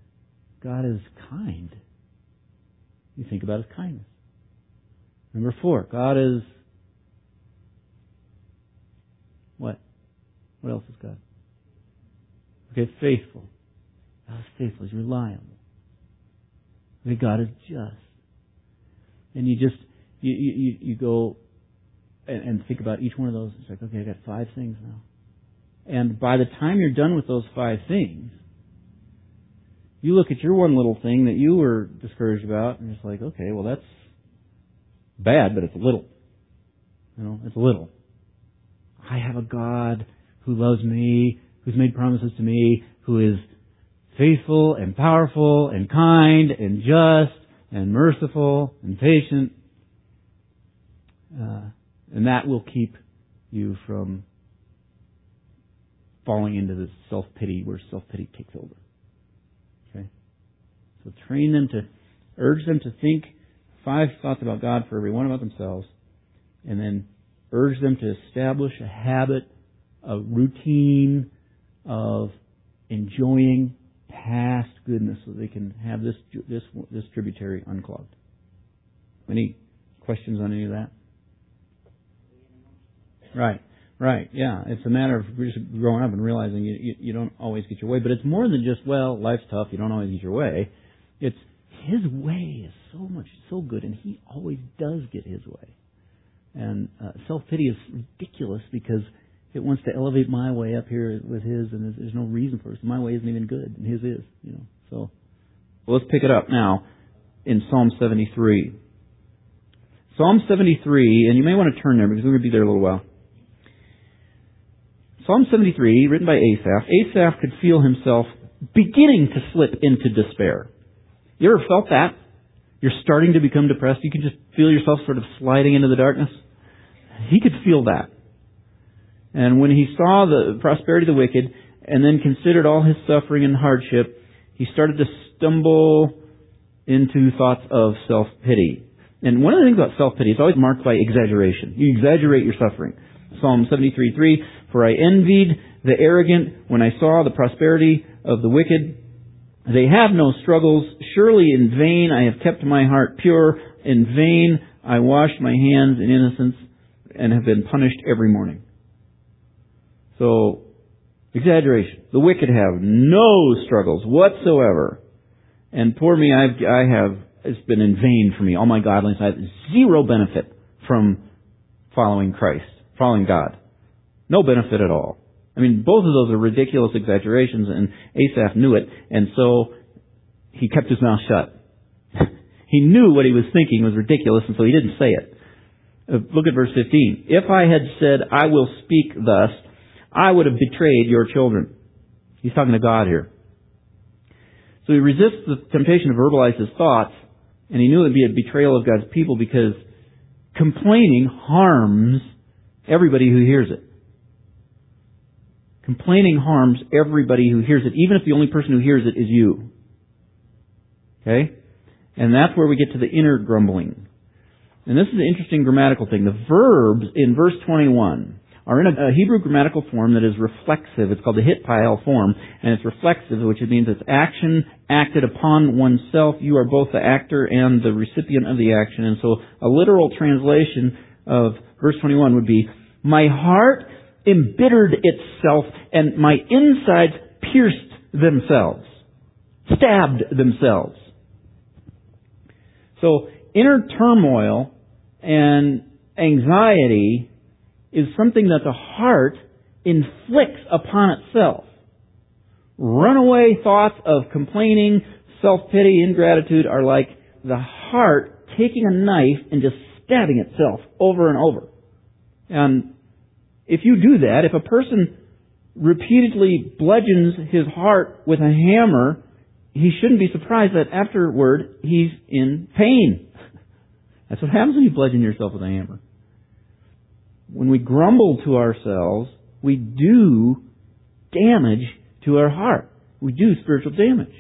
kind. You think about His kindness. Number 4, God is what? What else is God? Okay, faithful. God is faithful. He's reliable. Okay, God is just. And you go and think about each one of those. It's like, okay, I got 5 things now. And by the time you're done with those 5 things, you look at your one little thing that you were discouraged about, and it's like, okay, well, that's bad, but it's little. It's little. I have a God who loves me, who's made promises to me, who is faithful and powerful and kind and just and merciful and patient. And that will keep you from falling into this self-pity where self-pity takes over. Okay? So train them urge them to think 5 thoughts about God for every 1 about themselves, and then urge them to establish a habit, a routine of enjoying past goodness so they can have this tributary unclogged. Any questions on any of that? Right, yeah. It's a matter of just growing up and realizing you don't always get your way. But it's more than just, well, life's tough, you don't always get your way. It's His way is so good, and He always does get His way. And self-pity is ridiculous because it wants to elevate my way up here with His, and there's no reason for it. So my way isn't even good, and His is. So, well, let's pick it up now in Psalm 73. Psalm 73, and you may want to turn there because we're going to be there a little while. Psalm 73, written by Asaph. Asaph could feel himself beginning to slip into despair. You ever felt that? You're starting to become depressed. You can just feel yourself sort of sliding into the darkness. He could feel that. And when he saw the prosperity of the wicked and then considered all his suffering and hardship, he started to stumble into thoughts of self-pity. And one of the things about self-pity, it's always marked by exaggeration. You exaggerate your suffering. Psalm 73:3, "For I envied the arrogant when I saw the prosperity of the wicked. They have no struggles. Surely in vain I have kept my heart pure. In vain I washed my hands in innocence and have been punished every morning." So, exaggeration. The wicked have no struggles whatsoever. And poor me, it's been in vain for me. All my godliness, I have zero benefit from following Christ, following God. No benefit at all. I mean, both of those are ridiculous exaggerations, and Asaph knew it, and so he kept his mouth shut. He knew what he was thinking was ridiculous, and so he didn't say it. Look at verse 15. "If I had said, I will speak thus, I would have betrayed your children." He's talking to God here. So he resists the temptation to verbalize his thoughts, and he knew it would be a betrayal of God's people because complaining harms everybody who hears it. Complaining harms everybody who hears it, even if the only person who hears it is you. Okay? And that's where we get to the inner grumbling. And this is an interesting grammatical thing. The verbs in verse 21 are in a Hebrew grammatical form that is reflexive. It's called the Hitpael form, and it's reflexive, which means it's action acted upon oneself. You are both the actor and the recipient of the action. And so a literal translation of verse 21 would be, "My heart embittered itself, and my insides pierced themselves," stabbed themselves. So inner turmoil and anxiety is something that the heart inflicts upon itself. Runaway thoughts of complaining, self-pity, ingratitude are like the heart taking a knife and just stabbing itself over and over. And if you do that, if a person repeatedly bludgeons his heart with a hammer, he shouldn't be surprised that afterward he's in pain. That's what happens when you bludgeon yourself with a hammer. When we grumble to ourselves, we do damage to our heart. We do spiritual damage.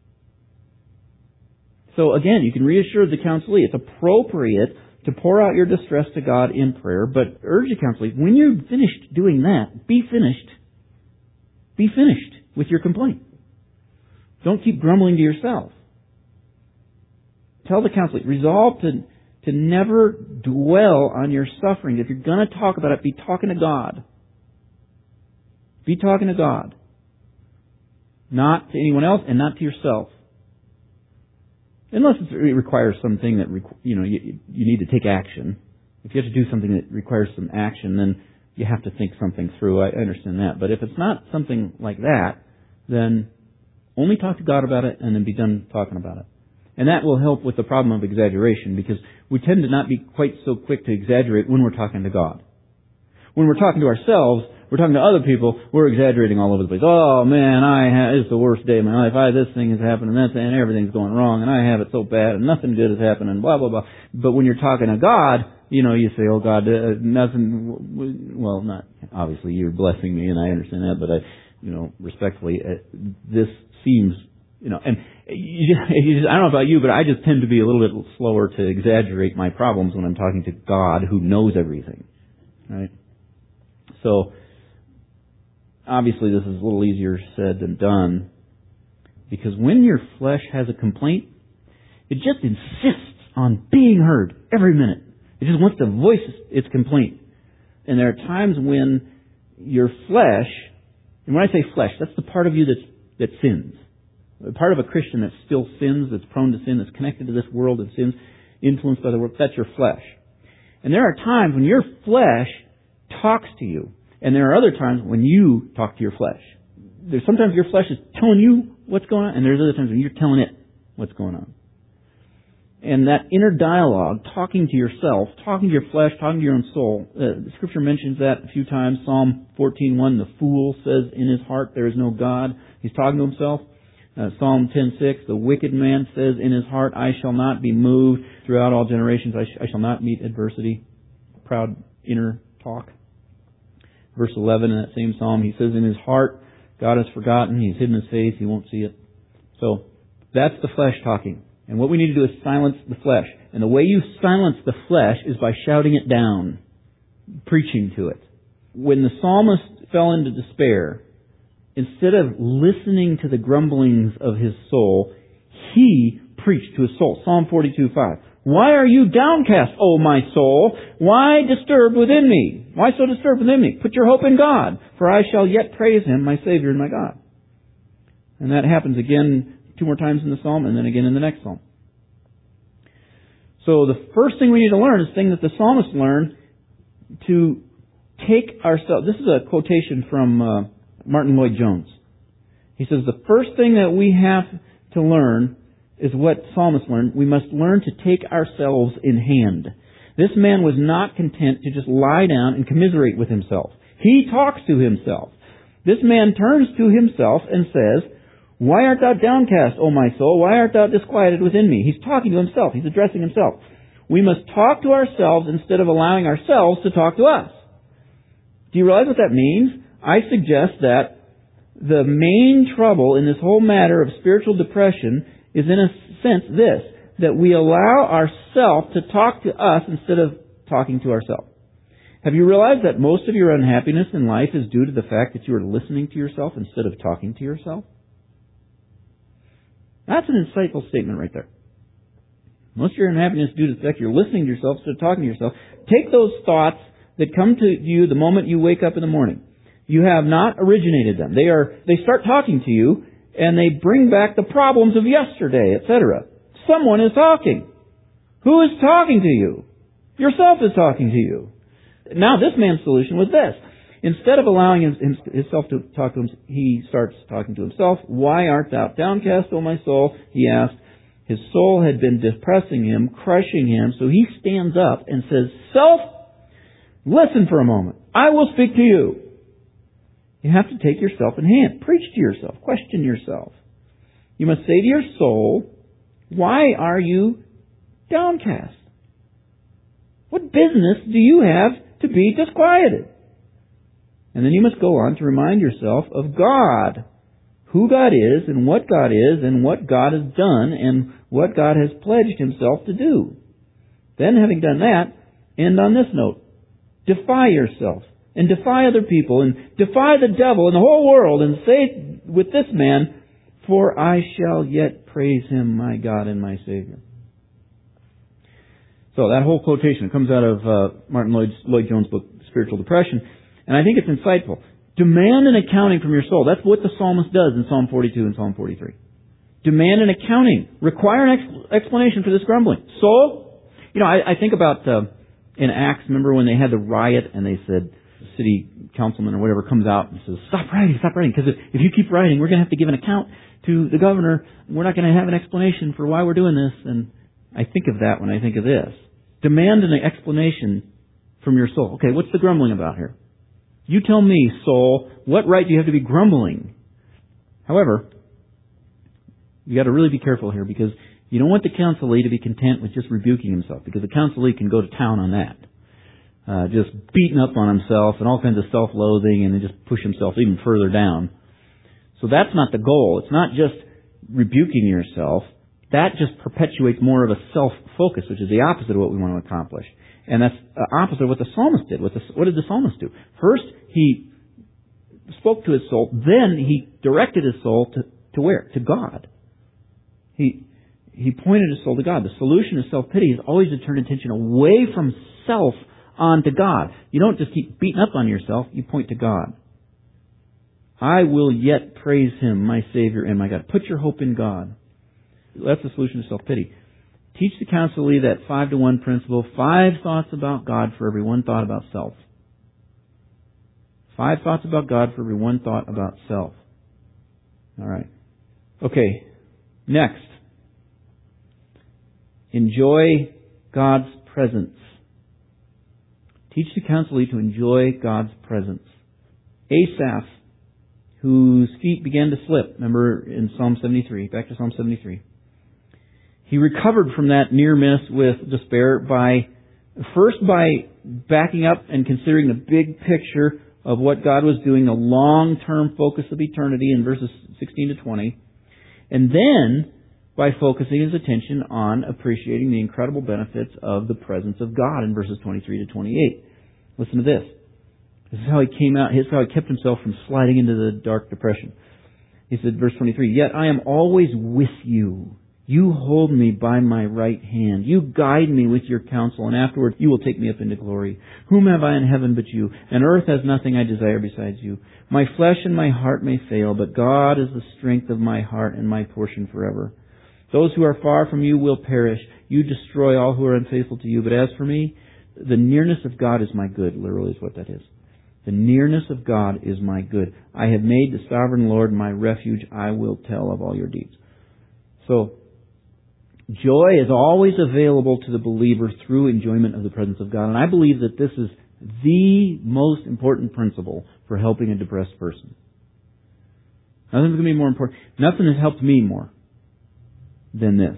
So again, you can reassure the counselee, it's appropriate to pour out your distress to God in prayer, but urge the counselee, when you're finished doing that, be finished. Be finished with your complaint. Don't keep grumbling to yourself. Tell the counselee, resolve to never dwell on your suffering. If you're going to talk about it, be talking to God. Be talking to God. Not to anyone else and not to yourself. Unless it requires something that you need to take action. If you have to do something that requires some action, then you have to think something through. I understand that. But if it's not something like that, then only talk to God about it and then be done talking about it. And that will help with the problem of exaggeration, because we tend to not be quite so quick to exaggerate when we're talking to God. When we're talking to ourselves, we're talking to other people, we're exaggerating all over the place. Oh man, it's the worst day of my life. This thing has happened and everything's going wrong and I have it so bad and nothing good has happened and blah, blah, blah. But when you're talking to God, you say, oh God, nothing, well, not, obviously you're blessing me and I understand that, but respectfully, this seems, and I don't know about you, but I just tend to be a little bit slower to exaggerate my problems when I'm talking to God who knows everything. Right? So, obviously this is a little easier said than done, because when your flesh has a complaint, it just insists on being heard every minute. It just wants to voice its complaint. And there are times when your flesh, and when I say flesh, that's the part of you that sins. The part of a Christian that still sins, that's prone to sin, that's connected to this world and sins, influenced by the world, that's your flesh. And there are times when your flesh talks to you, and there are other times when you talk to your flesh. There's sometimes your flesh is telling you what's going on, and there's other times when you're telling it what's going on. And that inner dialogue, talking to yourself, talking to your flesh, talking to your own soul. The Scripture mentions that a few times. Psalm 14:1, the fool says in his heart there is no God. He's talking to himself. Psalm 10:6, the wicked man says in his heart, I shall not be moved. Throughout all generations, I shall not meet adversity. Proud inner talk. Verse 11 in that same psalm, he says in his heart, God has forgotten. He's hidden his face. He won't see it. So that's the flesh talking. And what we need to do is silence the flesh. And the way you silence the flesh is by shouting it down, preaching to it. When the psalmist fell into despair, instead of listening to the grumblings of his soul, he preached to his soul. Psalm 42:5. Why are you downcast, O my soul? Why disturbed within me? Why so disturbed within me? Put your hope in God, for I shall yet praise Him, my Savior and my God. And that happens again 2 more times in the psalm, and then again in the next psalm. So the first thing we need to learn is the thing that the psalmist learned, to take ourselves. This is a quotation from Martin Lloyd-Jones. He says, the first thing that we have to learn is what psalmist learned. We must learn to take ourselves in hand. This man was not content to just lie down and commiserate with himself. He talks to himself. This man turns to himself and says, why art thou downcast, O my soul? Why art thou disquieted within me? He's talking to himself. He's addressing himself. We must talk to ourselves instead of allowing ourselves to talk to us. Do you realize what that means? I suggest that the main trouble in this whole matter of spiritual depression is, in a sense, this, that we allow ourselves to talk to us instead of talking to ourselves. Have you realized that most of your unhappiness in life is due to the fact that you are listening to yourself instead of talking to yourself? That's an insightful statement right there. Most of your unhappiness is due to the fact you're listening to yourself instead of talking to yourself. Take those thoughts that come to you the moment you wake up in the morning. You have not originated them. They start talking to you, and they bring back the problems of yesterday, etc. Someone is talking. Who is talking to you? Yourself is talking to you. Now this man's solution was this. Instead of allowing himself to talk to him, he starts talking to himself. Why art thou downcast, O my soul? He asked. His soul had been depressing him, crushing him, so he stands up and says, Self, listen for a moment. I will speak to you. You have to take yourself in hand. Preach to yourself. Question yourself. You must say to your soul, why are you downcast? What business do you have to be disquieted? And then you must go on to remind yourself of God, who God is and what God has done and what God has pledged Himself to do. Then, having done that, end on this note. Defy yourself and defy other people and defy the devil and the whole world and say with this man, for I shall yet praise Him, my God and my Savior. So that whole quotation comes out of Martin Lloyd-Jones' book, Spiritual Depression. And I think it's insightful. Demand an accounting from your soul. That's what the psalmist does in Psalm 42 and Psalm 43. Demand an accounting. Require an explanation for this grumbling. Soul, I think about in Acts, remember when they had the riot and they said, the city councilman or whatever comes out and says, stop writing, because if you keep writing, we're going to have to give an account to the governor. We're not going to have an explanation for why we're doing this. And I think of that when I think of this. Demand an explanation from your soul. Okay, what's the grumbling about here? You tell me, soul, what right do you have to be grumbling? However, you got to really be careful here, because you don't want the counselee to be content with just rebuking himself, because the counselee can go to town on that. Just beating up on himself and all kinds of self-loathing, and then just push himself even further down. So that's not the goal. It's not just rebuking yourself. That just perpetuates more of a self-focus, which is the opposite of what we want to accomplish. And that's the opposite of what the psalmist did. What did the psalmist do? First, he spoke to his soul. Then he directed his soul to where? To God. He pointed his soul to God. The solution to self-pity is always to turn attention away from self onto God. You don't just keep beating up on yourself. You point to God. I will yet praise Him, my Savior and my God. Put your hope in God. That's the solution to self-pity. Teach the counselee that 5-to-1 principle, 5 thoughts about God for every 1 thought about self. 5 thoughts about God for every 1 thought about self. All right. Okay. Next. Enjoy God's presence. Teach the counselee to enjoy God's presence. Asaph, whose feet began to slip, remember in Psalm 73, back to Psalm 73. He recovered from that near miss with despair by backing up and considering the big picture of what God was doing, the long-term focus of eternity in verses 16 to 20, and then by focusing his attention on appreciating the incredible benefits of the presence of God in verses 23 to 28. Listen to this. This is how he came out. Here's how he kept himself from sliding into the dark depression. He said, verse 23, "Yet I am always with you. You hold me by my right hand. You guide me with your counsel, and afterward you will take me up into glory. Whom have I in heaven but you? And earth has nothing I desire besides you. My flesh and my heart may fail, but God is the strength of my heart and my portion forever. Those who are far from you will perish. You destroy all who are unfaithful to you. But as for me, the nearness of God is my good." Literally is what that is. The nearness of God is my good. I have made the sovereign Lord my refuge. I will tell of all your deeds. So, joy is always available to the believer through enjoyment of the presence of God. And I believe that this is the most important principle for helping a depressed person. Nothing's going to be more important. Nothing has helped me more than this.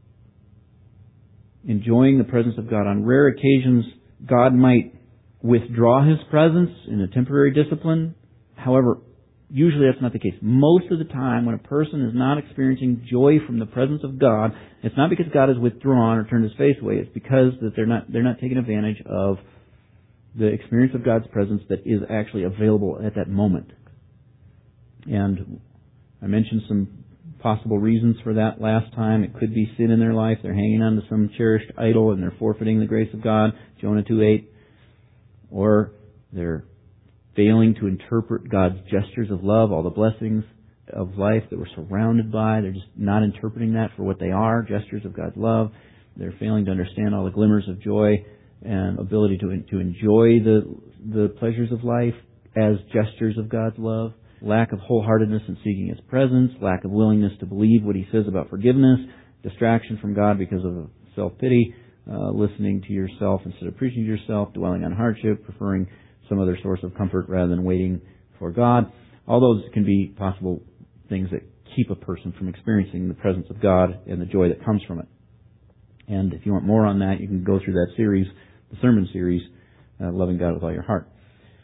Enjoying the presence of God. On rare occasions, God might withdraw His presence in a temporary discipline. However, usually that's not the case. Most of the time, when a person is not experiencing joy from the presence of God, it's not because God has withdrawn or turned His face away. It's because that they're not taking advantage of the experience of God's presence that is actually available at that moment. And I mentioned some possible reasons for that last time. It could be sin in their life. They're hanging on to some cherished idol and they're forfeiting the grace of God, Jonah 2:8. Or they're failing to interpret God's gestures of love, all the blessings of life that we're surrounded by. They're just not interpreting that for what they are, gestures of God's love. They're failing to understand all the glimmers of joy and ability to enjoy the pleasures of life as gestures of God's love. Lack of wholeheartedness in seeking His presence. Lack of willingness to believe what He says about forgiveness. Distraction from God because of self-pity. Listening to yourself instead of preaching to yourself. Dwelling on hardship. Preferring some other source of comfort rather than waiting for God. All those can be possible things that keep a person from experiencing the presence of God and the joy that comes from it. And if you want more on that, you can go through that series, the sermon series, Loving God with All Your Heart.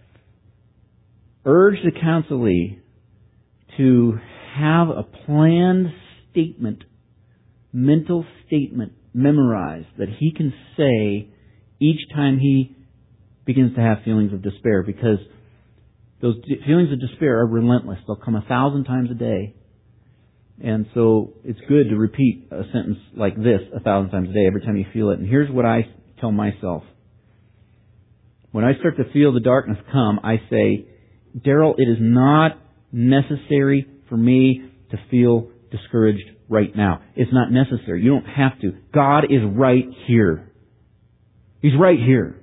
Urge the counselee to have a planned statement, mental statement, memorized that he can say each time he begins to have feelings of despair, because those feelings of despair are relentless. They'll come 1,000 times a day. And so it's good to repeat a sentence like this 1,000 times a day every time you feel it. And here's what I tell myself. When I start to feel the darkness come, I say, Daryl, it is not necessary for me to feel discouraged right now. It's not necessary. You don't have to. God is right here. He's right here.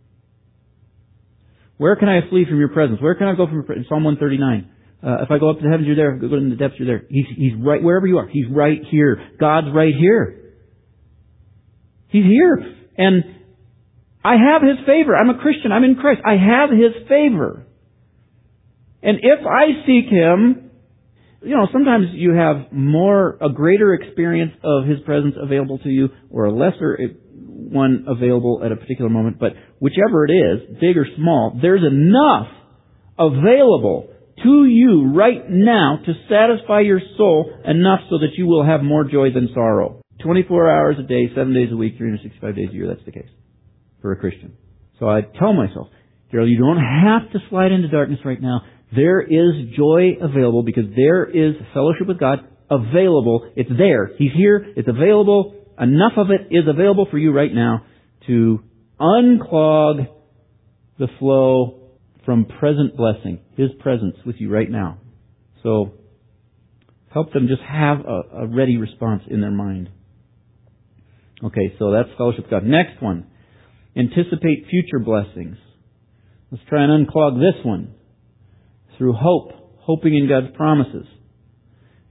Where can I flee from your presence? Where can I go from your presence? Psalm 139. If I go up to the heavens, you're there. If I go to the depths, you're there. He's right wherever you are. He's right here. God's right here. He's here. And I have His favor. I'm a Christian. I'm in Christ. I have His favor. And if I seek Him, sometimes you have a greater experience of His presence available to you, or a lesser one available at a particular moment. But whichever it is, big or small, there's enough available to you right now to satisfy your soul enough so that you will have more joy than sorrow. 24 hours a day, 7 days a week, 365 days a year, that's the case for a Christian. So I tell myself, Daryl, you don't have to slide into darkness right now. There is joy available because there is fellowship with God available. It's there. He's here. It's available. Enough of it is available for you right now to unclog the flow from present blessing, His presence with you right now. So help them just have a ready response in their mind. Okay, so that's fellowship with God. Next one, anticipate future blessings. Let's try and unclog this one through hope, hoping in God's promises.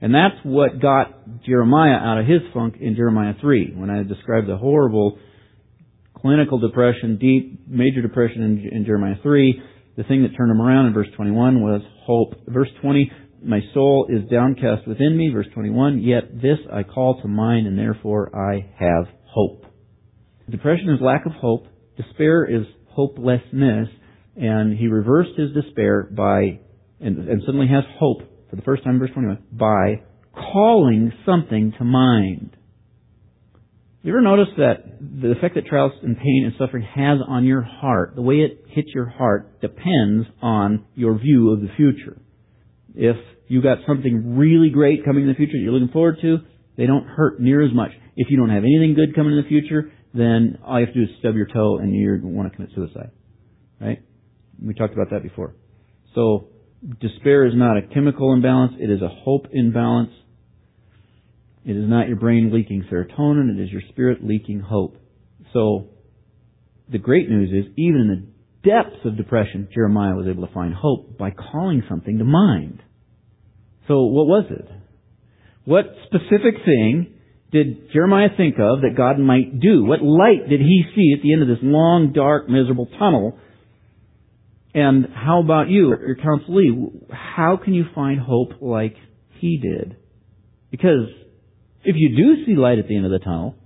And that's what got Jeremiah out of his funk in Jeremiah 3, when I described the horrible clinical depression, deep, major depression in Jeremiah 3. The thing that turned him around in verse 21 was hope. Verse 20, my soul is downcast within me. Verse 21, yet this I call to mind, and therefore I have hope. Depression is lack of hope. Despair is hopelessness. And he reversed his despair and suddenly has hope for the first time in verse 21 by calling something to mind. You ever notice that the effect that trials and pain and suffering has on your heart, the way it hits your heart, depends on your view of the future. If you got something really great coming in the future that you're looking forward to, they don't hurt near as much. If you don't have anything good coming in the future, then all you have to do is stub your toe and you want to commit suicide. Right? We talked about that before. So, despair is not a chemical imbalance, it is a hope imbalance. It is not your brain leaking serotonin, it is your spirit leaking hope. So, the great news is, even in the depths of depression, Jeremiah was able to find hope by calling something to mind. So, what was it? What specific thing did Jeremiah think of that God might do? What light did he see at the end of this long, dark, miserable tunnel? And how about you, your counselee? How can you find hope like he did? Because if you do see light at the end of the tunnel,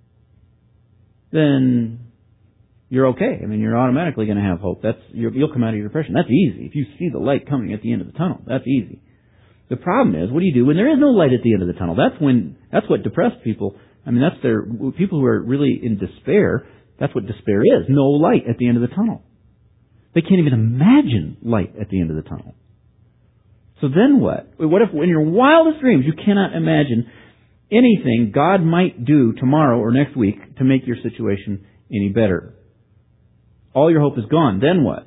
then you're okay. I mean, you're automatically going to have hope. You'll come out of your depression. That's easy. If you see the light coming at the end of the tunnel, that's easy. The problem is, what do you do when there is no light at the end of the tunnel? That's what depressed people, people who are really in despair, that's what despair is. No light at the end of the tunnel. They can't even imagine light at the end of the tunnel. So then what? What if in your wildest dreams you cannot imagine anything God might do tomorrow or next week to make your situation any better? All your hope is gone. Then what?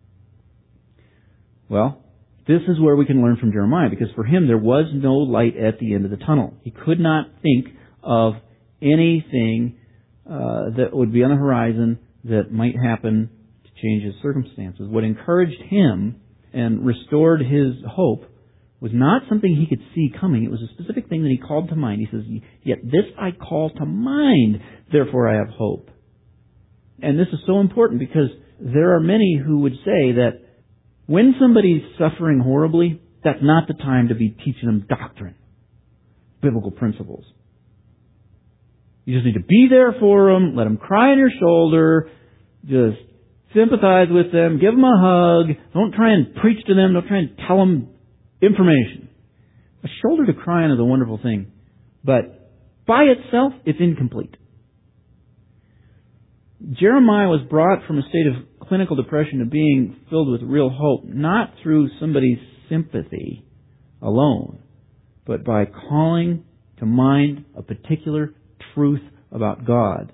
Well, this is where we can learn from Jeremiah, because for him there was no light at the end of the tunnel. He could not think of anything that would be on the horizon that might happen change his circumstances. What encouraged him and restored his hope was not something he could see coming. It was a specific thing that he called to mind. He says, yet this I call to mind, therefore I have hope. And this is so important because there are many who would say that when somebody's suffering horribly, that's not the time to be teaching them doctrine, biblical principles. You just need to be there for them, let them cry on your shoulder, just sympathize with them, give them a hug. Don't try and preach to them. Don't try and tell them information. A shoulder to cry on is a wonderful thing, but by itself, it's incomplete. Jeremiah was brought from a state of clinical depression to being filled with real hope, not through somebody's sympathy alone, but by calling to mind a particular truth about God.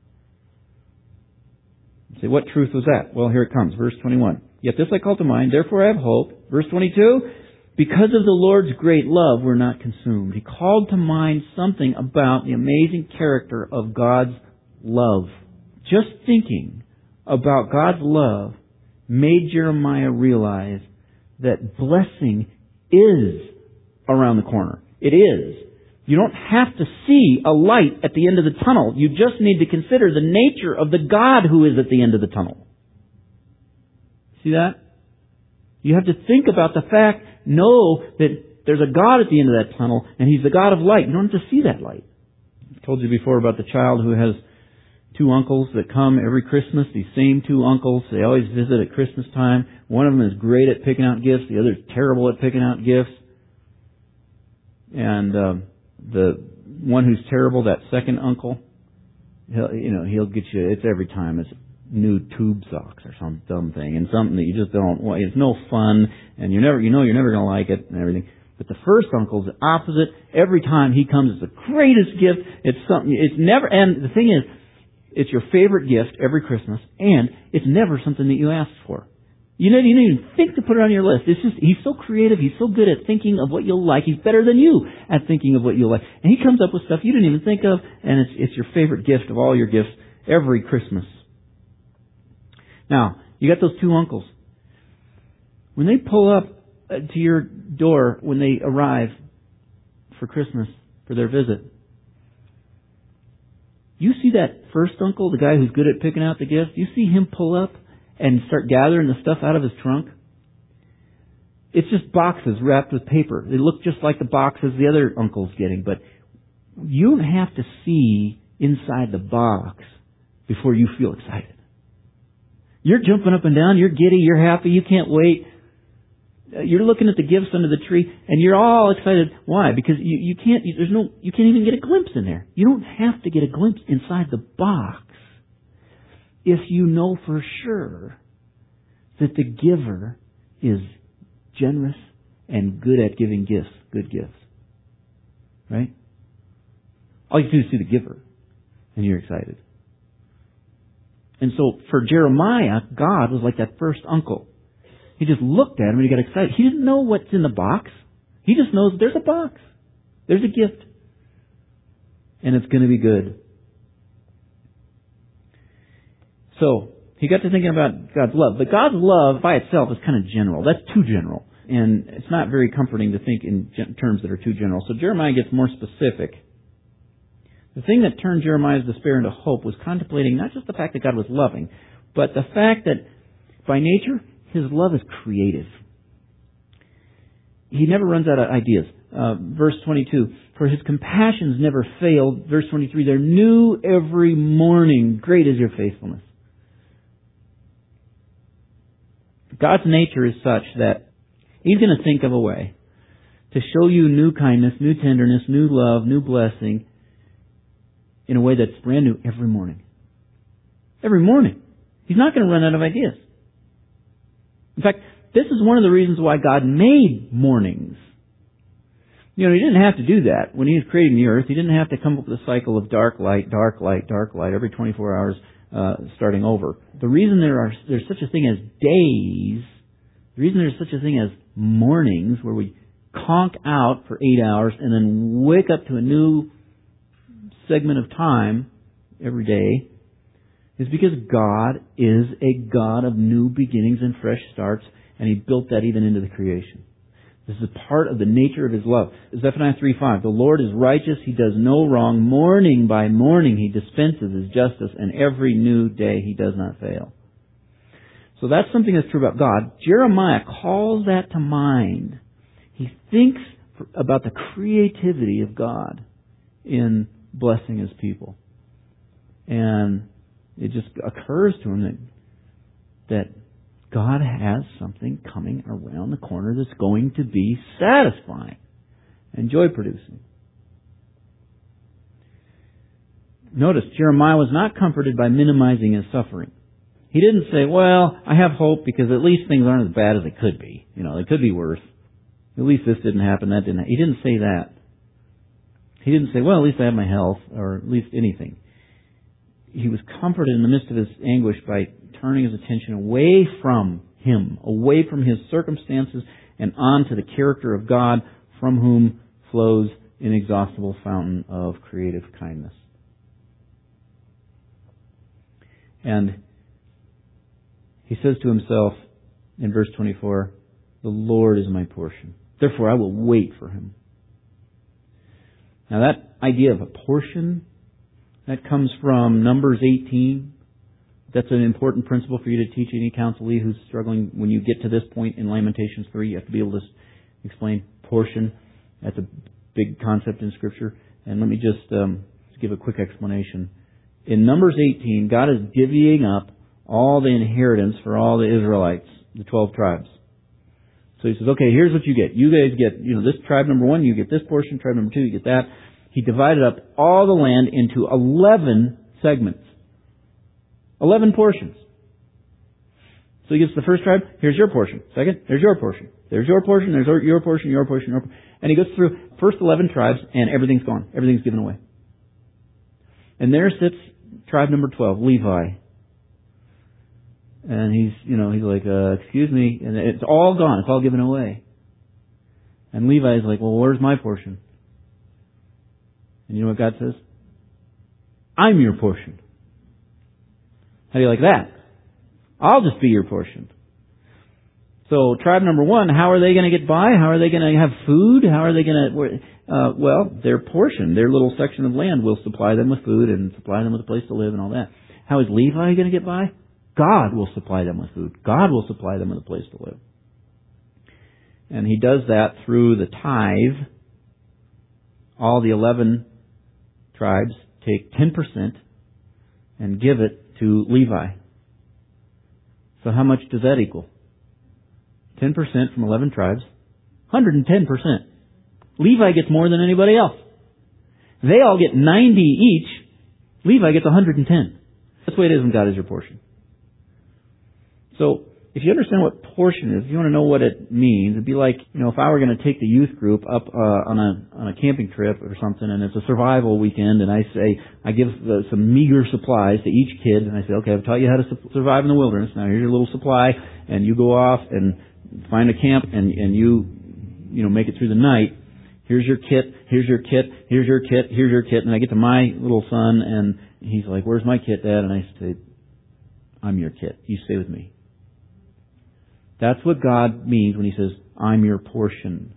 Say, what truth was that? Well, here it comes. Verse 21. Yet this I call to mind, therefore I have hope. Verse 22. Because of the Lord's great love, we're not consumed. He called to mind something about the amazing character of God's love. Just thinking about God's love made Jeremiah realize that blessing is around the corner. It is. You don't have to see a light at the end of the tunnel. You just need to consider the nature of the God who is at the end of the tunnel. See that? You have to think about the fact, know that there's a God at the end of that tunnel, and He's the God of light. You don't have to see that light. I told you before about the child who has two uncles that come every Christmas. These same two uncles, they always visit at Christmas time. One of them is great at picking out gifts. The other is terrible at picking out gifts. And the one who's terrible, that second uncle, he'll get you. It's every time. It's new tube socks or some dumb thing, and something that you just don't want. It's no fun, and you're never going to like it and everything. But the first uncle's the opposite. Every time he comes, it's the greatest gift. It's something. It's never. And the thing is, it's your favorite gift every Christmas, and it's never something that you asked for. You didn't even think to put it on your list. It's just, he's so creative. He's so good at thinking of what you'll like. He's better than you at thinking of what you'll like. And he comes up with stuff you didn't even think of, and it's your favorite gift of all your gifts every Christmas. Now, you got those two uncles. When they pull up to your door, when they arrive, for Christmas, for their visit. You see that first uncle, the guy who's good at picking out the gift, you see him pull up and start gathering the stuff out of his trunk? It's just boxes wrapped with paper. They look just like the boxes the other uncle's getting, but you don't have to see inside the box before you feel excited. You're jumping up and down, you're giddy, you're happy, you can't wait. You're looking at the gifts under the tree, and you're all excited. Why? Because you can't even get a glimpse in there. You don't have to get a glimpse inside the box if you know for sure that the giver is generous and good at giving gifts, good gifts. Right? All you do is see the giver, and you're excited. And so for Jeremiah, God was like that first uncle. He just looked at him and he got excited. He didn't know what's in the box. He just knows there's a box. There's a gift. And it's going to be good. So, he got to thinking about God's love. But God's love by itself is kind of general. That's too general. And it's not very comforting to think in terms that are too general. So Jeremiah gets more specific. The thing that turned Jeremiah's despair into hope was contemplating not just the fact that God was loving, but the fact that by nature, His love is creative. He never runs out of ideas. Verse 22, for His compassions never failed. Verse 23, they're new every morning. Great is your faithfulness. God's nature is such that He's going to think of a way to show you new kindness, new tenderness, new love, new blessing in a way that's brand new every morning. Every morning. He's not going to run out of ideas. In fact, this is one of the reasons why God made mornings. You know, He didn't have to do that. When He was creating the earth, He didn't have to come up with a cycle of dark light, dark light, dark light every 24 hours starting over. The reason there's such a thing as days, the reason there's such a thing as mornings where we conk out for 8 hours and then wake up to a new segment of time every day is because God is a God of new beginnings and fresh starts, and He built that even into the creation. This is part of the nature of His love. Zephaniah 3:5, the Lord is righteous, He does no wrong. Morning by morning He dispenses His justice, and every new day He does not fail. So that's something that's true about God. Jeremiah calls that to mind. He thinks about the creativity of God in blessing His people. And it just occurs to him that God has something coming around the corner that's going to be satisfying and joy-producing. Notice, Jeremiah was not comforted by minimizing his suffering. He didn't say, well, I have hope because at least things aren't as bad as they could be. You know, they could be worse. At least this didn't happen, that didn't happen. He didn't say that. He didn't say, well, at least I have my health, or at least anything. He was comforted in the midst of his anguish by turning his attention away from him, away from his circumstances, and on to the character of God, from whom flows an inexhaustible fountain of creative kindness. And he says to himself in verse 24, the Lord is my portion. Therefore I will wait for Him. Now that idea of a portion, that comes from Numbers 18. That's an important principle for you to teach any counselee who's struggling. When you get to this point in Lamentations 3, you have to be able to explain portion. That's a big concept in Scripture. And let me just give a quick explanation. In Numbers 18, God is divvying up all the inheritance for all the Israelites, the 12 tribes. So He says, okay, here's what you get. You guys get, this tribe number 1, you get this portion. Tribe number 2, you get that. He divided up all the land into 11 segments. 11 portions. So He gets the first tribe, here's your portion. Second, there's your portion. There's your portion, there's your portion, your portion, your portion. And He goes through first 11 tribes and everything's gone. Everything's given away. And there sits tribe number 12, Levi. And he's like, excuse me. And it's all gone. It's all given away. And Levi's like, well, where's my portion? And you know what God says? I'm your portion. How do you like that? I'll just be your portion. So tribe number 1, how are they going to get by? How are they going to have food? How are they going to, well, their portion, their little section of land will supply them with food and supply them with a place to live and all that. How is Levi going to get by? God will supply them with food. God will supply them with a place to live. And He does that through the tithe. All the 11 tribes take 10% and give it to Levi. So how much does that equal? 10% from 11 tribes, 110%. Levi gets more than anybody else. They all get 90 each. Levi gets 110. That's the way it is when God is your portion. So, if you understand what portion is, if you want to know what it means, it'd be like, if I were going to take the youth group up on a camping trip or something, and it's a survival weekend, and I give some meager supplies to each kid, and I say, okay, I've taught you how to survive in the wilderness. Now here's your little supply, and you go off and find a camp, and you make it through the night. Here's your kit. Here's your kit. Here's your kit. Here's your kit. And I get to my little son, and he's like, "Where's my kit, Dad?" And I say, "I'm your kit. You stay with me." That's what God means when He says, "I'm your portion."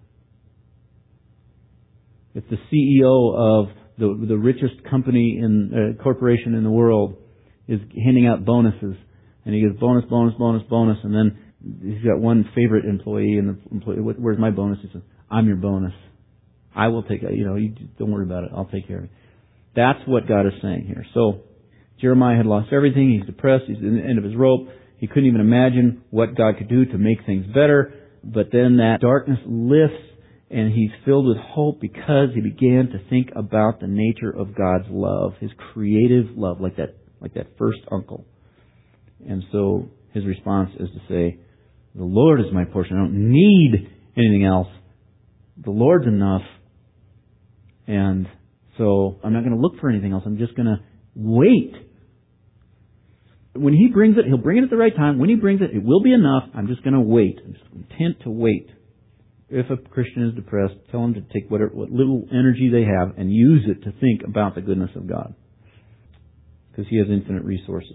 If the CEO of the richest corporation in the world is handing out bonuses, and he gives bonus, and then he's got one favorite employee, and the employee, "Where's my bonus?" He says, "I'm your bonus. I will take it. You don't worry about it. I'll take care of it." That's what God is saying here. So Jeremiah had lost everything. He's depressed. He's at the end of his rope. He couldn't even imagine what God could do to make things better. But then that darkness lifts, and he's filled with hope because he began to think about the nature of God's love, His creative love, like that first uncle. And so his response is to say, "The Lord is my portion. I don't need anything else. The Lord's enough. And so I'm not going to look for anything else. I'm just going to wait. When He brings it, He'll bring it at the right time. When He brings it, it will be enough. I'm just going to wait. I'm just content to wait." If a Christian is depressed, tell them to take what little energy they have and use it to think about the goodness of God. Because He has infinite resources.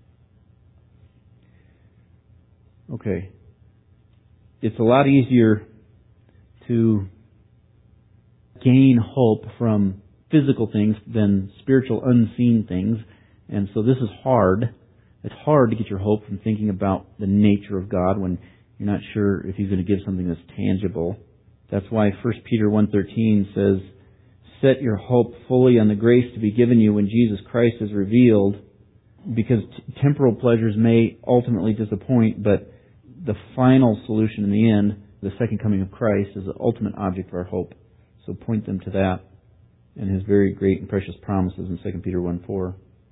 Okay. It's a lot easier to gain hope from physical things than spiritual unseen things. And so this is hard. It's hard to get your hope from thinking about the nature of God when you're not sure if He's going to give something that's tangible. That's why 1 Peter 1:13 says, "Set your hope fully on the grace to be given you when Jesus Christ is revealed," because temporal pleasures may ultimately disappoint, but the final solution in the end, the second coming of Christ, is the ultimate object of our hope. So point them to that and His very great and precious promises in 2 Peter 1:4.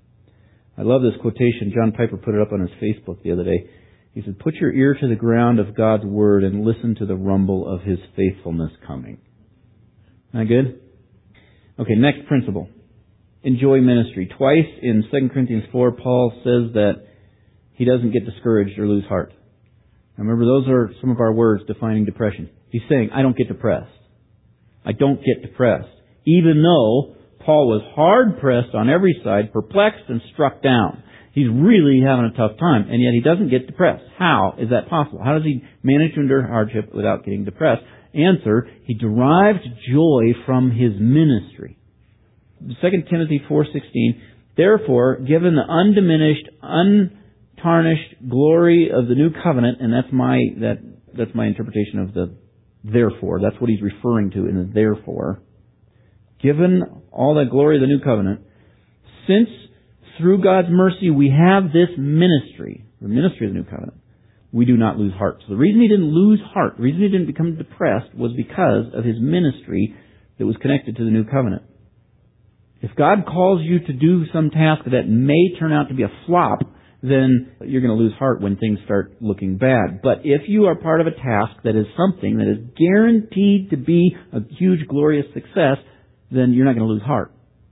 I love this quotation. John Piper put it up on his Facebook the other day. He said, "Put your ear to the ground of God's Word and listen to the rumble of His faithfulness coming." Isn't that good? Okay, next principle. Enjoy ministry. Twice in 2 Corinthians 4, Paul says that he doesn't get discouraged or lose heart. Now remember, those are some of our words defining depression. He's saying, I don't get depressed. I don't get depressed. Even though Paul was hard-pressed on every side, perplexed and struck down. He's really having a tough time, and yet he doesn't get depressed. How is that possible? How does he manage to endure hardship without getting depressed? Answer, he derives joy from his ministry. 2 Timothy 4:16, "Therefore, given the undiminished, untarnished glory of the new covenant," and that's my interpretation of the therefore. That's what he's referring to in the therefore. Given all that glory of the new covenant, since through God's mercy we have this ministry, the ministry of the new covenant, we do not lose heart. So the reason he didn't lose heart, the reason he didn't become depressed, was because of his ministry that was connected to the new covenant. If God calls you to do some task that may turn out to be a flop, then you're going to lose heart when things start looking bad. But if you are part of a task that is something that is guaranteed to be a huge, glorious success, then you're not going to lose heart.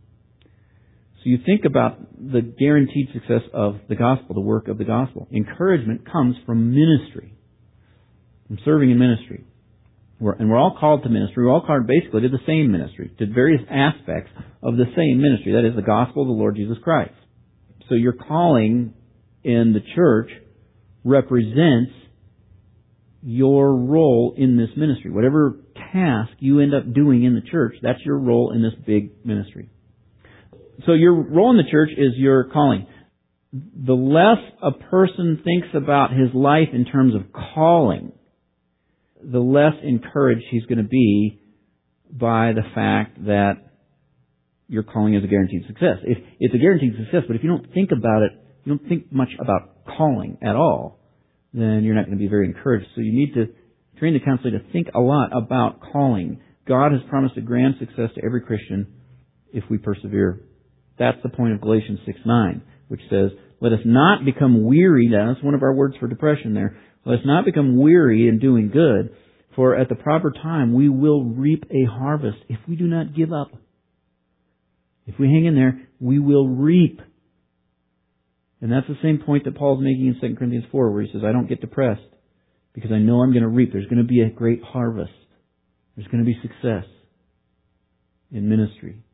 So you think about the guaranteed success of the gospel, the work of the gospel. Encouragement comes from ministry, from serving in ministry. We're all called to ministry. We're all called basically to the same ministry, to various aspects of the same ministry. That is the gospel of the Lord Jesus Christ. So your calling in the church represents your role in this ministry. Whatever task you end up doing in the church, that's your role in this big ministry. So your role in the church is your calling. The less a person thinks about his life in terms of calling, the less encouraged he's going to be by the fact that your calling is a guaranteed success. It's a guaranteed success, but if you don't think about it, you don't think much about calling at all, then you're not going to be very encouraged. So you need to train the counselor to think a lot about calling. God has promised a grand success to every Christian if we persevere. That's the point of Galatians 6:9, which says, let us not become weary. That's one of our words for depression there. Let us not become weary in doing good, for at the proper time we will reap a harvest if we do not give up. If we hang in there, we will reap. And that's the same point that Paul's making in 2 Corinthians 4, where he says, I don't get depressed because I know I'm going to reap. There's going to be a great harvest. There's going to be success in ministry.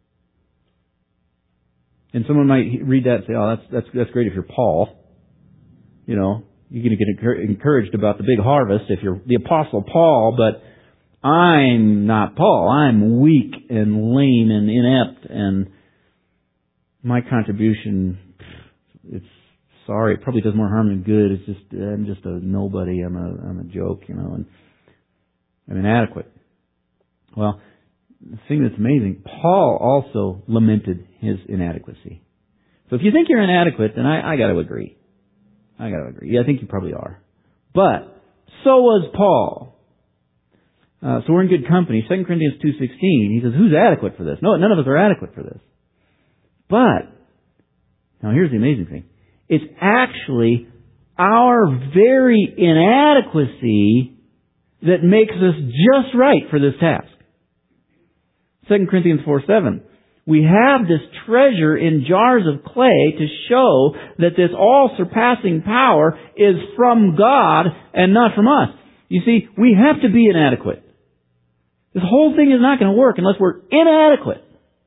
And someone might read that and say, oh, that's great if you're Paul. You know, you're going to get encouraged about the big harvest if you're the Apostle Paul, but I'm not Paul. I'm weak and lame and inept, and my contribution, it's sorry, it probably does more harm than good. It's just, I'm just a nobody. I'm a joke, you know, and I'm inadequate. Well, the thing that's amazing, Paul also lamented his inadequacy. So if you think you're inadequate, then I got to agree. Yeah, I think you probably are. But so was Paul. So we're in good company. 2 Corinthians 2:16, he says, who's adequate for this? No, none of us are adequate for this. But, now here's the amazing thing. It's actually our very inadequacy that makes us just right for this task. 2 Corinthians 4:7. We have this treasure in jars of clay to show that this all-surpassing power is from God and not from us. You see, we have to be inadequate. This whole thing is not going to work unless we're inadequate.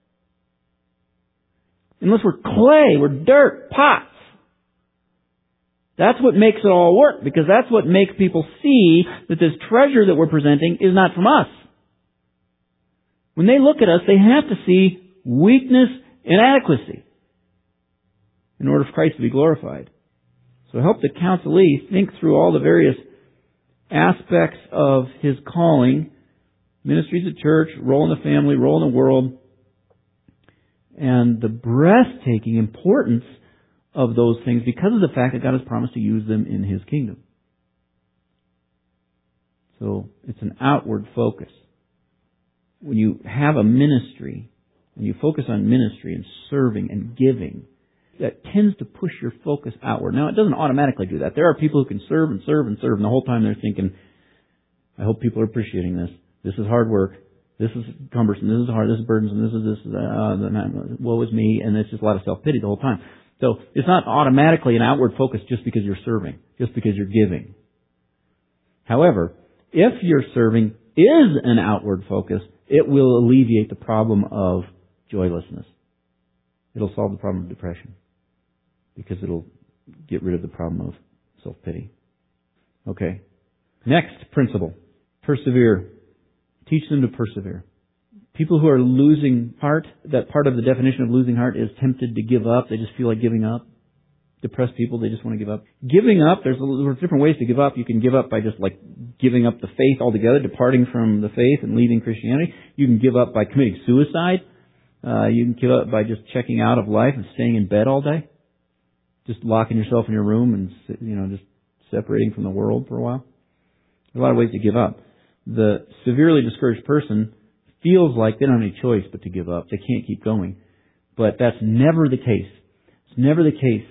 Unless we're clay, we're dirt, pots. That's what makes it all work, because that's what makes people see that this treasure that we're presenting is not from us. When they look at us, they have to see weakness, inadequacy, in order for Christ to be glorified. So help the counselee think through all the various aspects of his calling, ministries at church, role in the family, role in the world, and the breathtaking importance of those things because of the fact that God has promised to use them in His kingdom. So it's an outward focus. When you have a ministry, and you focus on ministry and serving and giving, that tends to push your focus outward. Now, it doesn't automatically do that. There are people who can serve and serve and serve, and the whole time they're thinking, I hope people are appreciating this. This is hard work. This is cumbersome. This is hard. This is burdensome. Woe is me. And it's just a lot of self-pity the whole time. So it's not automatically an outward focus just because you're serving, just because you're giving. However, if your serving is an outward focus, it will alleviate the problem of joylessness. It'll solve the problem of depression because it'll get rid of the problem of self-pity. Okay. Next principle. Persevere. Teach them to persevere. People who are losing heart, that part of the definition of losing heart is tempted to give up. They just feel like giving up. Depressed people, they just want to give up. Giving up, there's different ways to give up. You can give up by just like giving up the faith altogether, departing from the faith and leaving Christianity. You can give up by committing suicide. You can give up by just checking out of life and staying in bed all day. Just locking yourself in your room and, just separating from the world for a while. There's a lot of ways to give up. The severely discouraged person feels like they don't have any choice but to give up. They can't keep going. But that's never the case. It's never the case.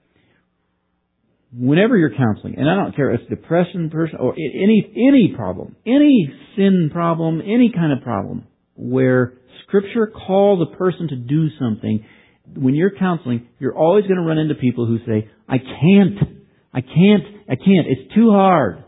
Whenever you're counseling, and I don't care if it's depression person or any problem, any sin problem, any kind of problem, where Scripture calls a person to do something, when you're counseling, you're always going to run into people who say, I can't, it's too hard.